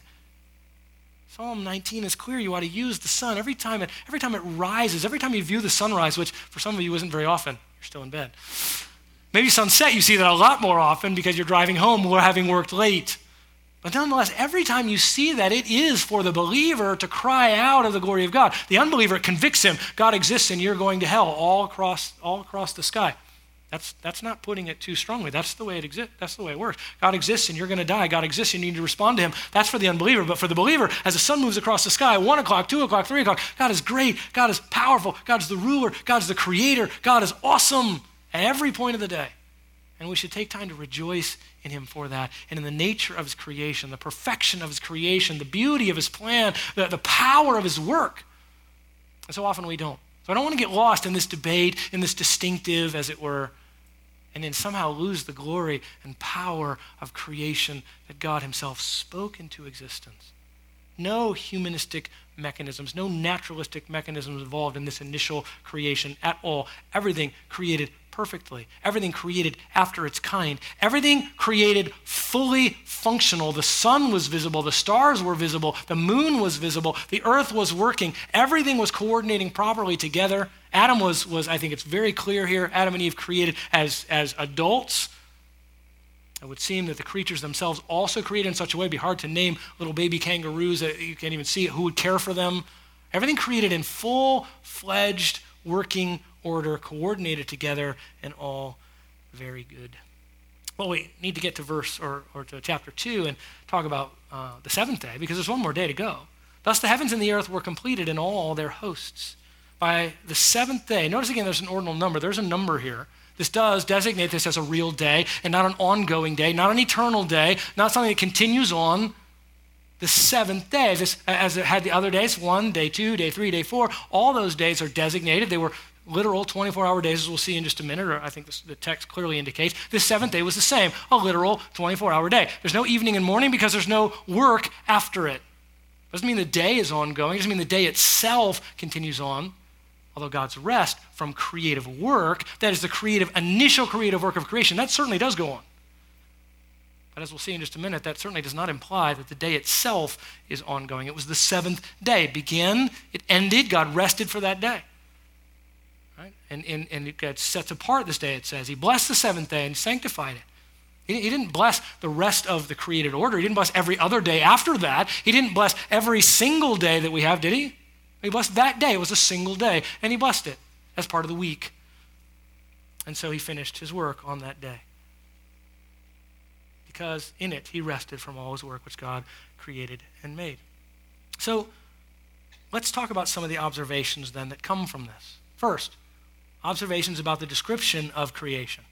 [SPEAKER 1] Psalm nineteen is clear. You ought to use the sun every time it, every time it rises, every time you view the sunrise, which for some of you isn't very often. You're still in bed. Maybe sunset, you see that a lot more often because you're driving home or having worked late. But nonetheless, every time you see that, it is for the believer to cry out of the glory of God. The unbeliever, it convicts him. God exists and you're going to hell all across, all across the sky. That's, that's not putting it too strongly. That's the way it exists. That's the way it works. God exists and you're going to die. God exists and you need to respond to him. That's for the unbeliever. But for the believer, as the sun moves across the sky, one o'clock, two o'clock, three o'clock, God is great. God is powerful. God is the ruler. God is the creator. God is awesome at every point of the day. And we should take time to rejoice in him for that, and in the nature of his creation, the perfection of his creation, the beauty of his plan, the, the power of his work. And so often we don't. So I don't want to get lost in this debate, in this distinctive, as it were, and then somehow lose the glory and power of creation that God himself spoke into existence. No humanistic mechanisms, no naturalistic mechanisms involved in this initial creation at all. Everything created perfectly. Everything created after its kind. Everything created fully functional. The sun was visible. The stars were visible. The moon was visible. The earth was working. Everything was coordinating properly together. Adam was, was I think it's very clear here, Adam and Eve created as, as adults. It would seem that the creatures themselves also created in such a way, it'd be hard to name little baby kangaroos that you can't even see who would care for them. Everything created in full-fledged working order, coordinated together, and all very good. Well, we need to get to verse or, or to chapter two and talk about uh, the seventh day, because there's one more day to go. Thus the heavens and the earth were completed in all their hosts. By the seventh day, notice again there's an ordinal number. There's a number here. This does designate this as a real day and not an ongoing day, not an eternal day, not something that continues on. The seventh day, this, as it had the other days, one, day two, day three, day four, all those days are designated. They were literal twenty-four hour days, as we'll see in just a minute, or I think this, the text clearly indicates. This seventh day was the same, a literal twenty-four hour day. There's no evening and morning because there's no work after it. Doesn't mean the day is ongoing. It doesn't mean the day itself continues on. Although God's rest from creative work, that is the creative, initial creative work of creation, that certainly does go on. But as we'll see in just a minute, that certainly does not imply that the day itself is ongoing. It was the seventh day. It began, it ended, God rested for that day. Right? And, and, and it got set apart this day, it says. He blessed the seventh day and sanctified it. He, he didn't bless the rest of the created order. He didn't bless every other day after that. He didn't bless every single day that we have, did he? He blessed that day. It was a single day, and he blessed it as part of the week. And so he finished his work on that day, because in it he rested from all his work which God created and made. So let's talk about some of the observations then that come from this. First, observations about the description of creation.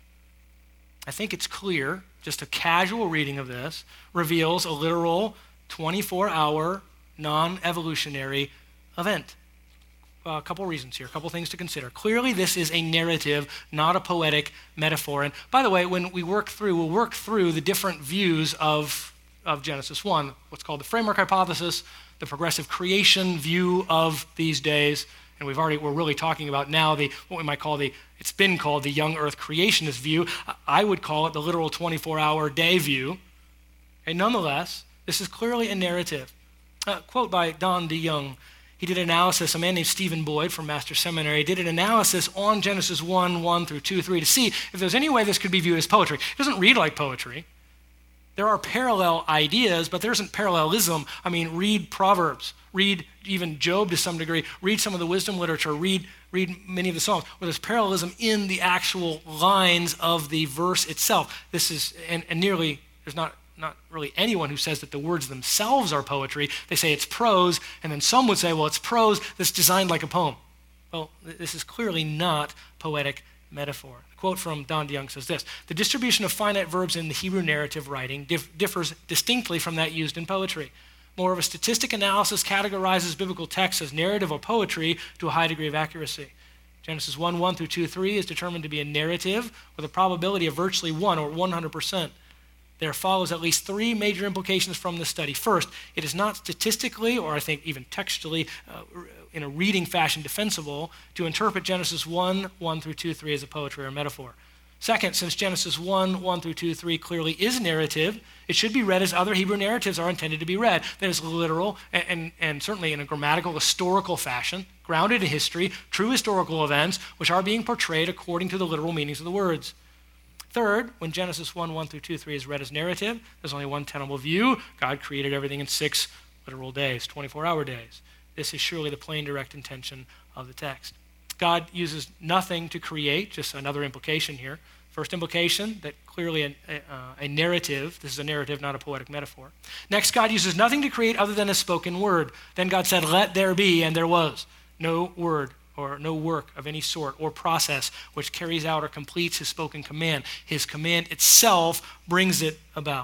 [SPEAKER 1] I think it's clear, just a casual reading of this reveals a literal twenty-four hour non-evolutionary event. Uh, a couple reasons here, a couple things to consider. Clearly, this is a narrative, not a poetic metaphor. And by the way, when we work through, we'll work through the different views of, of Genesis one, what's called the framework hypothesis, the progressive creation view of these days, and we've already, we're really talking about now the, what we might call the, it's been called the young earth creationist view. I would call it the literal twenty-four hour day view. And nonetheless, this is clearly a narrative. Uh, quote by Don DeYoung. He did analysis, a man named Stephen Boyd from Master Seminary, did an analysis on Genesis one, one through two, three to see if there's any way this could be viewed as poetry. It doesn't read like poetry. There are parallel ideas, but there isn't parallelism. I mean, read Proverbs, read even Job to some degree, read some of the wisdom literature, read, read many of the Psalms, where there's parallelism in the actual lines of the verse itself. This is, and, and nearly, there's not not really anyone who says that the words themselves are poetry. They say it's prose, and then some would say, well, it's prose that's designed like a poem. Well, this is clearly not poetic metaphor. The quote from Don DeYoung says this: the distribution of finite verbs in the Hebrew narrative writing dif- differs distinctly from that used in poetry. Moreover, statistic analysis categorizes biblical texts as narrative or poetry to a high degree of accuracy. Genesis one, one through two, three is determined to be a narrative with a probability of virtually one or one hundred percent. There follows at least three major implications from this study. First, it is not statistically, or I think even textually, uh, in a reading fashion defensible, to interpret Genesis one, one through two, three as a poetry or metaphor. Second, since Genesis one, one through two, three clearly is narrative, it should be read as other Hebrew narratives are intended to be read. That is literal and, and, and certainly in a grammatical, historical fashion, grounded in history, true historical events, which are being portrayed according to the literal meanings of the words. Third, when Genesis one, one through two, three is read as narrative, there's only one tenable view. God created everything in six literal days, twenty-four hour days. This is surely the plain, direct intention of the text. God uses nothing to create, just another implication here. First implication, that clearly a, a, a narrative, this is a narrative, not a poetic metaphor. Next, God uses nothing to create other than a spoken word. Then God said, let there be, and there was. No word or no work of any sort or process which carries out or completes his spoken command. His command itself brings it about.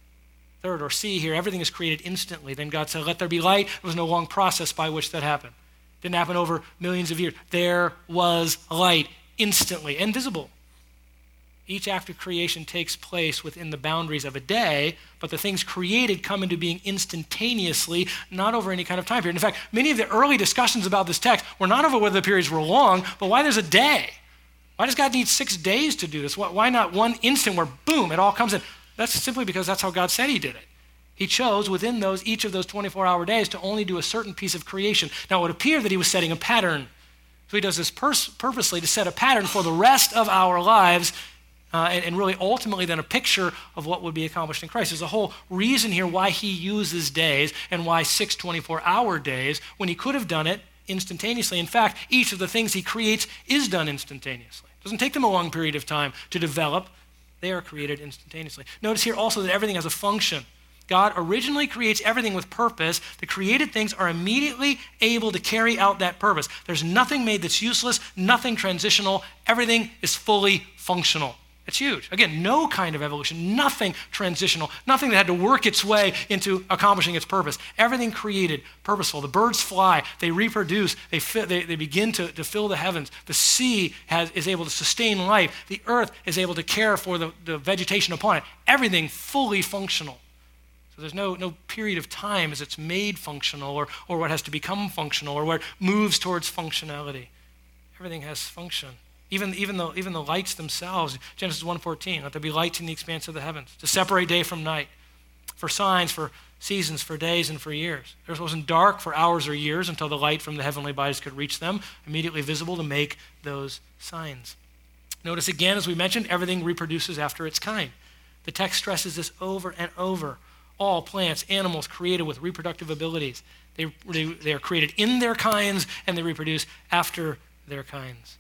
[SPEAKER 1] Third, or C here, everything is created instantly. Then God said, let there be light. There was no long process by which that happened. Didn't happen over millions of years. There was light instantly, invisible. Each act of creation takes place within the boundaries of a day, but the things created come into being instantaneously, not over any kind of time period. In fact, many of the early discussions about this text were not over whether the periods were long, but why there's a day. Why does God need six days to do this? Why not one instant where, boom, it all comes in? That's simply because that's how God said he did it. He chose within those, each of those twenty-four hour days to only do a certain piece of creation. Now, it would appear that he was setting a pattern. So he does this pers- purposely to set a pattern for the rest of our lives, uh, and, and really ultimately then a picture of what would be accomplished in Christ. There's a whole reason here why he uses days and why six twenty-four hour days when he could have done it instantaneously. In fact, each of the things he creates is done instantaneously. It doesn't take them a long period of time to develop. They are created instantaneously. Notice here also that everything has a function. God originally creates everything with purpose. The created things are immediately able to carry out that purpose. There's nothing made that's useless, nothing transitional. Everything is fully functional. It's huge. Again, no kind of evolution, nothing transitional, nothing that had to work its way into accomplishing its purpose. Everything created, purposeful. The birds fly, they reproduce, they fi- they, they begin to, to fill the heavens. The sea has, is able to sustain life. The earth is able to care for the, the vegetation upon it. Everything fully functional. So there's no, no period of time as it's made functional or, or what has to become functional or where it moves towards functionality. Everything has function. Even, even, the, even the lights themselves, Genesis one fourteen, let there be lights in the expanse of the heavens to separate day from night, for signs, for seasons, for days, and for years. It wasn't dark for hours or years until the light from the heavenly bodies could reach them, immediately visible to make those signs. Notice again, as we mentioned, everything reproduces after its kind. The text stresses this over and over. All plants, animals created with reproductive abilities. They, they, they are created in their kinds and they reproduce after their kinds.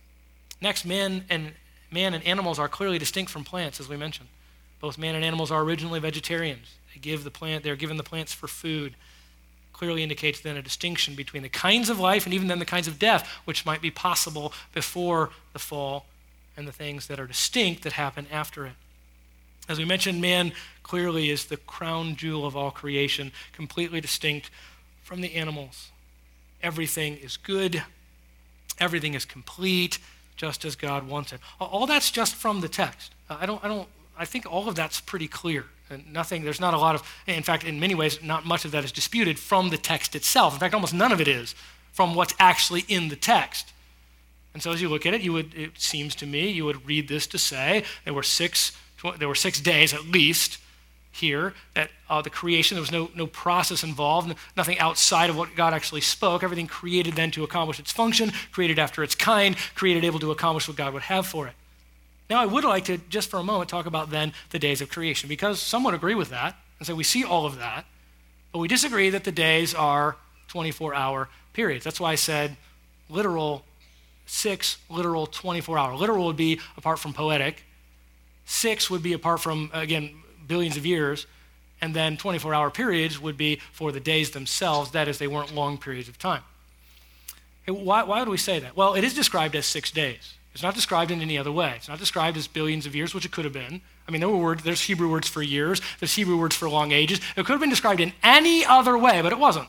[SPEAKER 1] Next, man and man and animals are clearly distinct from plants, as we mentioned. Both man and animals are originally vegetarians. They give the plant, they're given the plants for food. Clearly indicates then a distinction between the kinds of life and even then the kinds of death, which might be possible before the fall, and the things that are distinct that happen after it. As we mentioned, man clearly is the crown jewel of all creation, completely distinct from the animals. Everything is good. Everything is complete, just as God wants it. All that's just from the text. I don't, I don't, I think all of that's pretty clear. And nothing, there's not a lot of, in fact, in many ways, not much of that is disputed from the text itself. In fact, almost none of it is from what's actually in the text. And so as you look at it, you would, it seems to me, you would read this to say there were six, there were six days at least here at uh, the creation. There was no, no process involved, nothing outside of what God actually spoke. Everything created then to accomplish its function, created after its kind, created able to accomplish what God would have for it. Now, I would like to, just for a moment, talk about then the days of creation, because some would agree with that, and so we see all of that, but we disagree that the days are twenty-four hour periods. That's why I said literal, six literal twenty-four hour. Literal would be apart from poetic. Six would be apart from, again, billions of years, and then twenty-four hour periods would be for the days themselves. That is, they weren't long periods of time. Hey, why, why would we say that? Well, it is described as six days. It's not described in any other way. It's not described as billions of years, which it could have been. I mean, there were words, there's Hebrew words for years, there's Hebrew words for long ages. It could have been described in any other way, but it wasn't.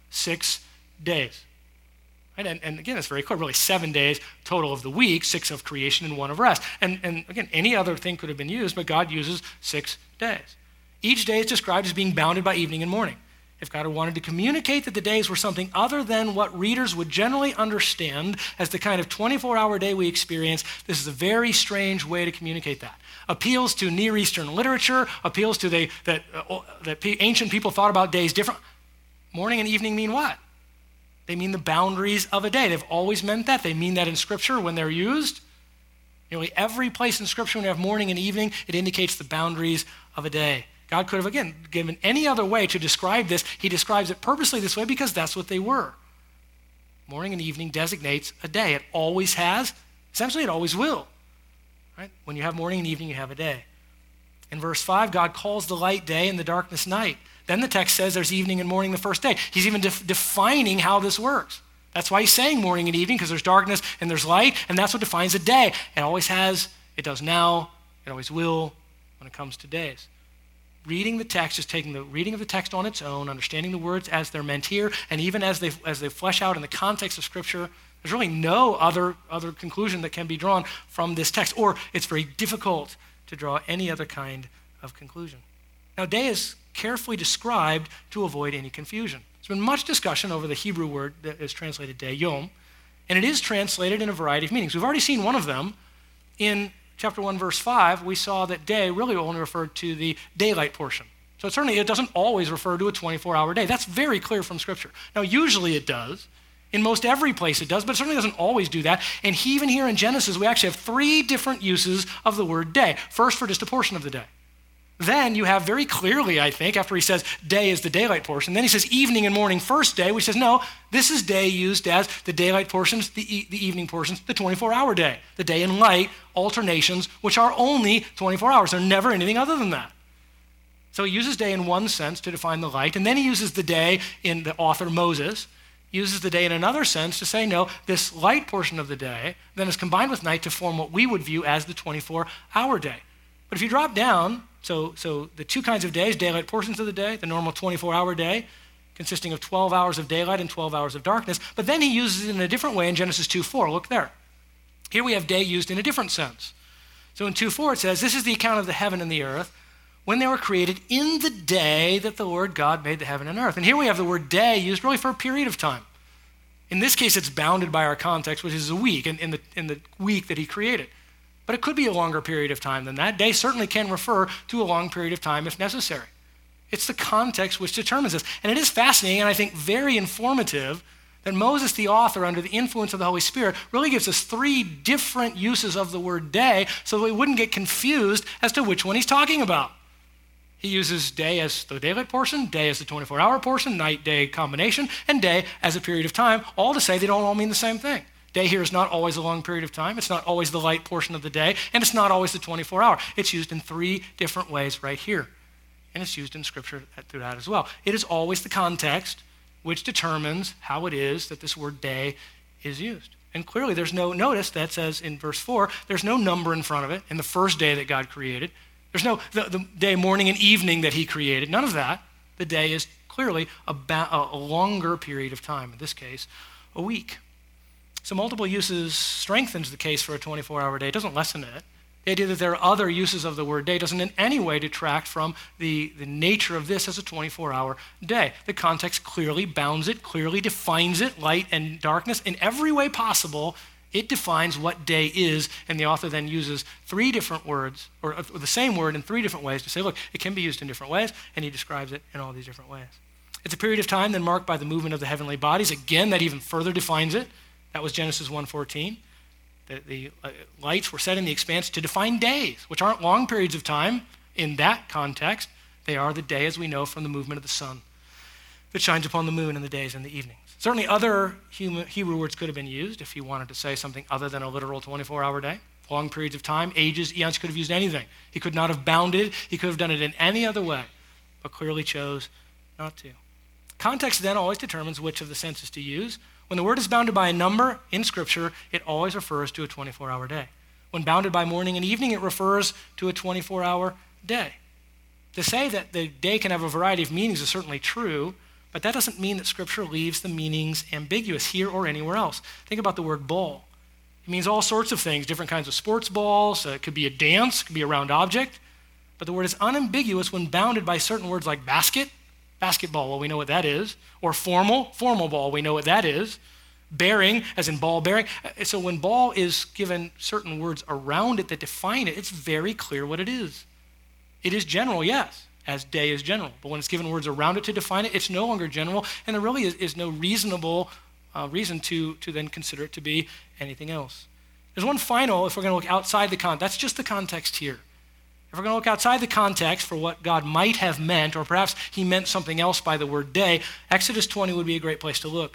[SPEAKER 1] Six days. Right? And, and again, it's very clear, really seven days total of the week, six of creation and one of rest. And, and again, any other thing could have been used, but God uses six days. Each day is described as being bounded by evening and morning. If God had wanted to communicate that the days were something other than what readers would generally understand as the kind of twenty-four hour day we experience, this is a very strange way to communicate that. Appeals to Near Eastern literature, appeals to the, that, uh, that ancient people thought about days different. Morning and evening mean what? They mean the boundaries of a day. They've always meant that. They mean that in Scripture when they're used. Nearly every place in Scripture when you have morning and evening, it indicates the boundaries of a day. God could have, again, given any other way to describe this. He describes it purposely this way because that's what they were. Morning and evening designates a day. It always has. Essentially, it always will. Right? When you have morning and evening, you have a day. In verse five, God calls the light day and the darkness night. Then the text says there's evening and morning the first day. He's even def- defining how this works. That's why he's saying morning and evening, because there's darkness and there's light, and that's what defines a day. It always has, it does now, it always will when it comes to days. reading the text, just taking the reading of the text on its own, understanding the words as they're meant here, and even as they as they flesh out in the context of Scripture, there's really no other, other conclusion that can be drawn from this text, or it's very difficult to draw any other kind of conclusion. Now, day is carefully described to avoid any confusion. There's been much discussion over the Hebrew word that is translated day, yom, and it is translated in a variety of meanings. We've already seen one of them. In chapter one, verse five, we saw that day really only referred to the daylight portion. So it certainly it doesn't always refer to a twenty-four hour day. That's very clear from Scripture. Now, usually it does. In most every place it does, but it certainly doesn't always do that. And even here in Genesis, we actually have three different uses of the word day. First, for just a portion of the day. Then you have very clearly, I think, after he says day is the daylight portion, then he says evening and morning first day, which says, no, this is day used as the daylight portions, the, e- the evening portions, the twenty-four hour day. The day and light alternations, which are only twenty-four hours. They're never anything other than that. So he uses day in one sense to define the light, and then he uses the day in the author Moses, uses the day in another sense to say, no, this light portion of the day then is combined with night to form what we would view as the twenty-four hour day. But if you drop down, so, so the two kinds of days, daylight portions of the day, the normal twenty-four hour day, consisting of twelve hours of daylight and twelve hours of darkness, but then he uses it in a different way in Genesis two four. Look there. Here we have day used in a different sense. So in two four it says, this is the account of the heaven and the earth when they were created in the day that the Lord God made the heaven and earth. And here we have the word day used really for a period of time. In this case, it's bounded by our context, which is a week, in, in, the, in the week that he created. But it could be a longer period of time than that. Day certainly can refer to a long period of time if necessary. It's the context which determines this. And it is fascinating, and I think very informative, that Moses, the author, under the influence of the Holy Spirit, really gives us three different uses of the word day so that we wouldn't get confused as to which one he's talking about. He uses day as the daylight portion, day as the twenty-four hour portion, night-day combination, and day as a period of time, all to say they don't all mean the same thing. Day here is not always a long period of time. It's not always the light portion of the day, and it's not always the twenty-four hour. It's used in three different ways right here, and it's used in Scripture through that as well. It is always the context which determines how it is that this word day is used. And clearly there's no, notice that says in verse four, there's no number in front of it in the first day that God created. There's no the, the day, morning, and evening that he created. None of that. The day is clearly about a longer period of time, in this case, a week. So multiple uses strengthens the case for a twenty-four hour day. It doesn't lessen it. The idea that there are other uses of the word day doesn't in any way detract from the, the nature of this as a twenty-four hour day. The context clearly bounds it, clearly defines it, light and darkness. In every way possible, it defines what day is, and the author then uses three different words, or, or the same word in three different ways to say, look, it can be used in different ways, and he describes it in all these different ways. It's a period of time then marked by the movement of the heavenly bodies. Again, that even further defines it. That was Genesis one fourteen. The, the uh, lights were set in the expanse to define days, which aren't long periods of time in that context. They are the day as we know from the movement of the sun that shines upon the moon in the days and the evenings. Certainly other human, Hebrew words could have been used if you wanted to say something other than a literal twenty-four hour day. Long periods of time, ages, eons, could have used anything. He could not have bounded. He could have done it in any other way, but clearly chose not to. Context then always determines which of the senses to use. When the word is bounded by a number in Scripture, it always refers to a twenty-four hour day. When bounded by morning and evening, it refers to a twenty-four hour day. To say that the day can have a variety of meanings is certainly true, but that doesn't mean that Scripture leaves the meanings ambiguous here or anywhere else. Think about the word ball. It means all sorts of things, different kinds of sports balls. Uh, it could be a dance, it could be a round object. But the word is unambiguous when bounded by certain words like basket, basketball, well, we know what that is. Or formal, formal ball, we know what that is. Bearing, as in ball bearing. So when ball is given certain words around it that define it, it's very clear what it is. It is general, yes, as day is general. But when it's given words around it to define it, it's no longer general, and there really is, is no reasonable uh, reason to, to then consider it to be anything else. There's one final, if we're going to look outside the context, that's just the context here. If we're going to look outside the context for what God might have meant, or perhaps he meant something else by the word day, Exodus twenty would be a great place to look.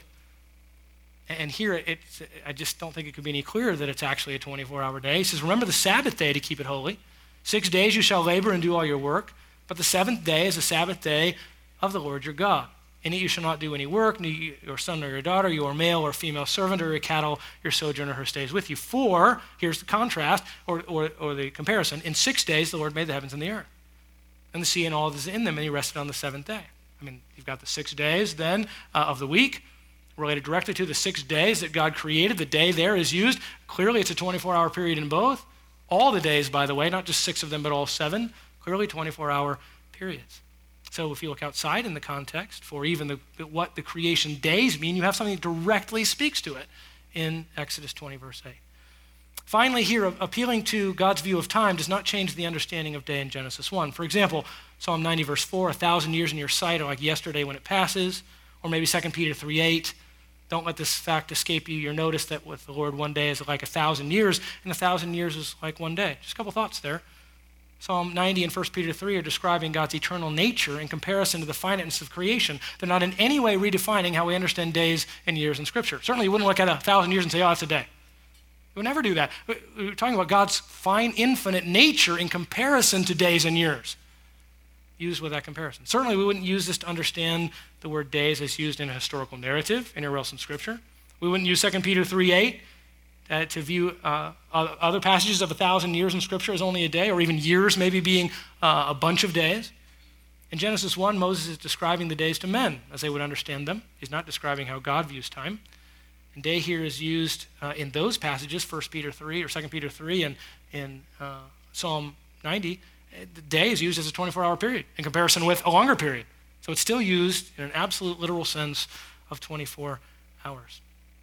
[SPEAKER 1] And here, it's, I just don't think it could be any clearer that it's actually a twenty-four hour day. He says, remember the Sabbath day to keep it holy. Six days you shall labor and do all your work, but the seventh day is a Sabbath day of the Lord your God. In it you shall not do any work, neither your son nor your daughter, your male or female servant, or your cattle, your sojourner who stays with you. For, here's the contrast, or, or, or the comparison, in six days the Lord made the heavens and the earth. and the sea and all that is in them, and he rested on the seventh day. I mean, you've got the six days then uh, of the week, related directly to the six days that God created. The day there is used. Clearly, it's a twenty-four hour period in both. All the days, by the way, not just six of them, but all seven, clearly twenty-four hour periods. So if you look outside in the context for even the, what the creation days mean, you have something that directly speaks to it in Exodus twenty, verse eight. Finally, here, appealing to God's view of time does not change the understanding of day in Genesis one. For example, Psalm ninety, verse four, a thousand years in your sight are like yesterday when it passes, or maybe Second Peter three eight, don't let this fact escape you. You'll notice that with the Lord, one day is like a thousand years, and a thousand years is like one day. Just a couple thoughts there. Psalm ninety and First Peter three are describing God's eternal nature in comparison to the finiteness of creation. They're not in any way redefining how we understand days and years in Scripture. Certainly you wouldn't look at a thousand years and say, oh, it's a day. We would never do that. We're talking about God's fine, infinite nature in comparison to days and years, used with that comparison. Certainly we wouldn't use this to understand the word days as used in a historical narrative, anywhere else in Scripture. We wouldn't use Second Peter three eight uh, to view uh, other passages of a thousand years in Scripture as only a day, or even years maybe being uh, a bunch of days. In Genesis one, Moses is describing the days to men as they would understand them. He's not describing how God views time. And day here is used uh, in those passages, First Peter three or Second Peter three and in uh, Psalm ninety. The day is used as a twenty-four hour period in comparison with a longer period. So it's still used in an absolute literal sense of twenty-four hours.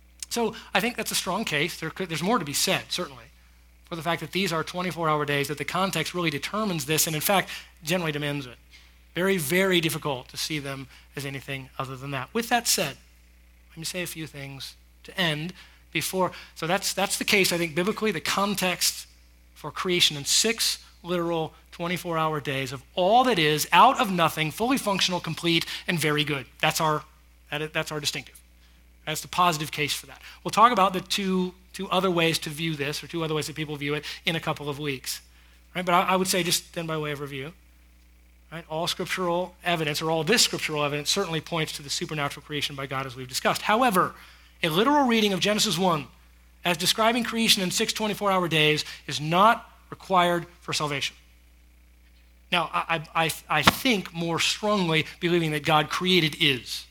[SPEAKER 1] So I think that's a strong case. There could, there's more to be said, certainly, for the fact that these are twenty-four hour days, that the context really determines this, and in fact, generally demands it. Very, very difficult to see them as anything other than that. With that said, let me say a few things to end before. So that's that's the case, I think, biblically, the context for creation in six literal twenty-four hour days of all that is, out of nothing, fully functional, complete, and very good. That's our that, that's our distinctive. That's the positive case for that. We'll talk about the two, two other ways to view this, or two other ways that people view it, in a couple of weeks. Right? But I, I would say, just then by way of review, right, all scriptural evidence, or all this scriptural evidence, certainly points to the supernatural creation by God as we've discussed. However, a literal reading of Genesis one as describing creation in six twenty-four hour days is not required for salvation. Now, I, I, I think more strongly believing that God created is.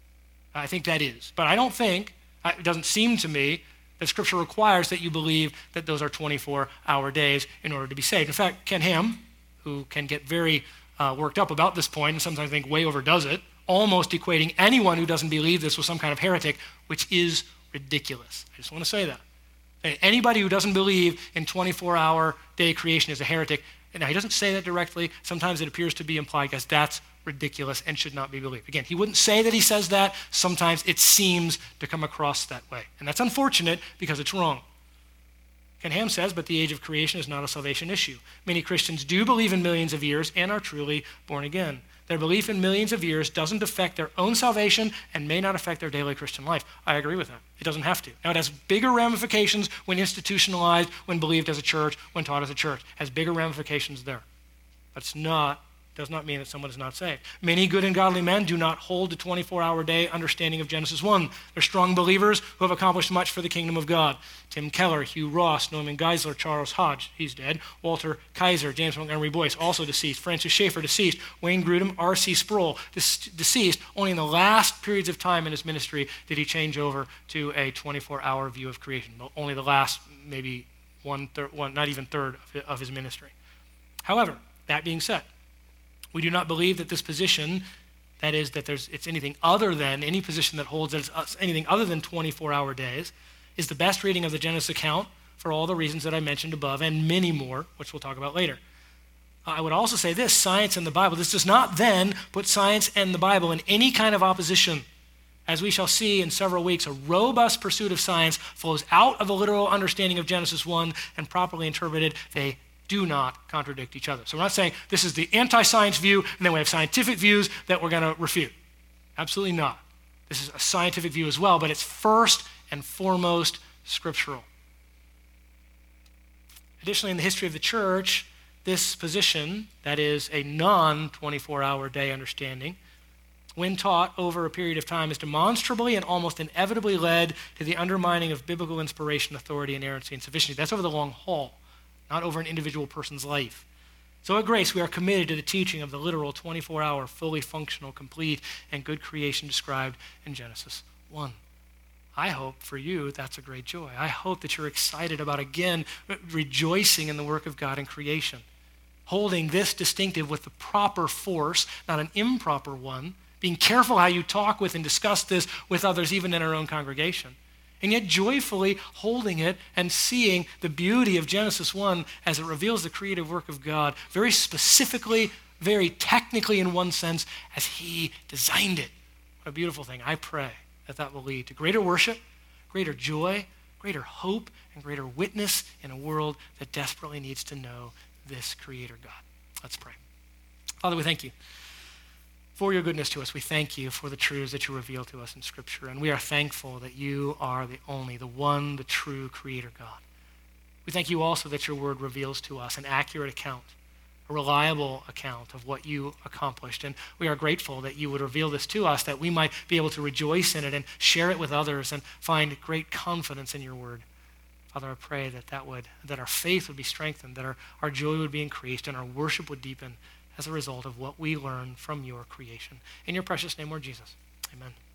[SPEAKER 1] I think that is. But I don't think, it doesn't seem to me, that Scripture requires that you believe that those are twenty-four hour days in order to be saved. In fact, Ken Ham, who can get very uh, worked up about this point, and sometimes I think way overdoes it, almost equating anyone who doesn't believe this with some kind of heretic, which is ridiculous. I just want to say that. Anybody who doesn't believe in twenty-four hour day creation is a heretic. Now, he doesn't say that directly. Sometimes it appears to be implied, because that's ridiculous and should not be believed. Again, he wouldn't say that he says that. Sometimes it seems to come across that way. And that's unfortunate, because it's wrong. Ken Ham says, but the age of creation is not a salvation issue. Many Christians do believe in millions of years and are truly born again. Their belief in millions of years doesn't affect their own salvation and may not affect their daily Christian life. I agree with that. It doesn't have to. Now, it has bigger ramifications when institutionalized, when believed as a church, when taught as a church. It has bigger ramifications there. But it's not, does not mean that someone is not saved. Many good and godly men do not hold the twenty-four hour day understanding of Genesis one. They're strong believers who have accomplished much for the kingdom of God. Tim Keller, Hugh Ross, Norman Geisler, Charles Hodge, he's dead. Walter Kaiser, James Montgomery Boyce, also deceased. Francis Schaeffer, deceased. Wayne Grudem, R C Sproul, deceased. Only in the last periods of time in his ministry did he change over to a twenty-four hour view of creation. Only the last maybe one third, one, not even third of his ministry. However, that being said, we do not believe that this position, that is, that there's it's anything other than, any position that holds that it's anything other than twenty-four hour days, is the best reading of the Genesis account for all the reasons that I mentioned above, and many more, which we'll talk about later. I would also say this, science and the Bible. This does not then put science and the Bible in any kind of opposition. As we shall see in several weeks, a robust pursuit of science flows out of a literal understanding of Genesis one, and properly interpreted, they do not contradict each other. So we're not saying this is the anti-science view, and then we have scientific views that we're going to refute. Absolutely not. This is a scientific view as well, but it's first and foremost scriptural. Additionally, in the history of the church, this position, that is a non twenty-four hour day understanding, when taught over a period of time, is demonstrably and almost inevitably led to the undermining of biblical inspiration, authority, inerrancy, and sufficiency. That's over the long haul, not over an individual person's life. So at Grace, we are committed to the teaching of the literal twenty-four hour, fully functional, complete, and good creation described in Genesis one. I hope for you that's a great joy. I hope that you're excited about, again, rejoicing in the work of God in creation, holding this distinctive with the proper force, not an improper one, being careful how you talk with and discuss this with others, even in our own congregation, and yet joyfully holding it and seeing the beauty of Genesis one as it reveals the creative work of God, very specifically, very technically in one sense, as he designed it. What a beautiful thing. I pray that that will lead to greater worship, greater joy, greater hope, and greater witness in a world that desperately needs to know this Creator God. Let's pray. Father, we thank you for your goodness to us. We thank you for the truths that you reveal to us in Scripture, and we are thankful that you are the only, the one, the true Creator God. We thank you also that your word reveals to us an accurate account, a reliable account of what you accomplished, and we are grateful that you would reveal this to us, that we might be able to rejoice in it and share it with others and find great confidence in your word. Father, I pray that that would, that our faith would be strengthened, that our, our joy would be increased, and our worship would deepen as a result of what we learn from your creation. In your precious name, Lord Jesus, amen.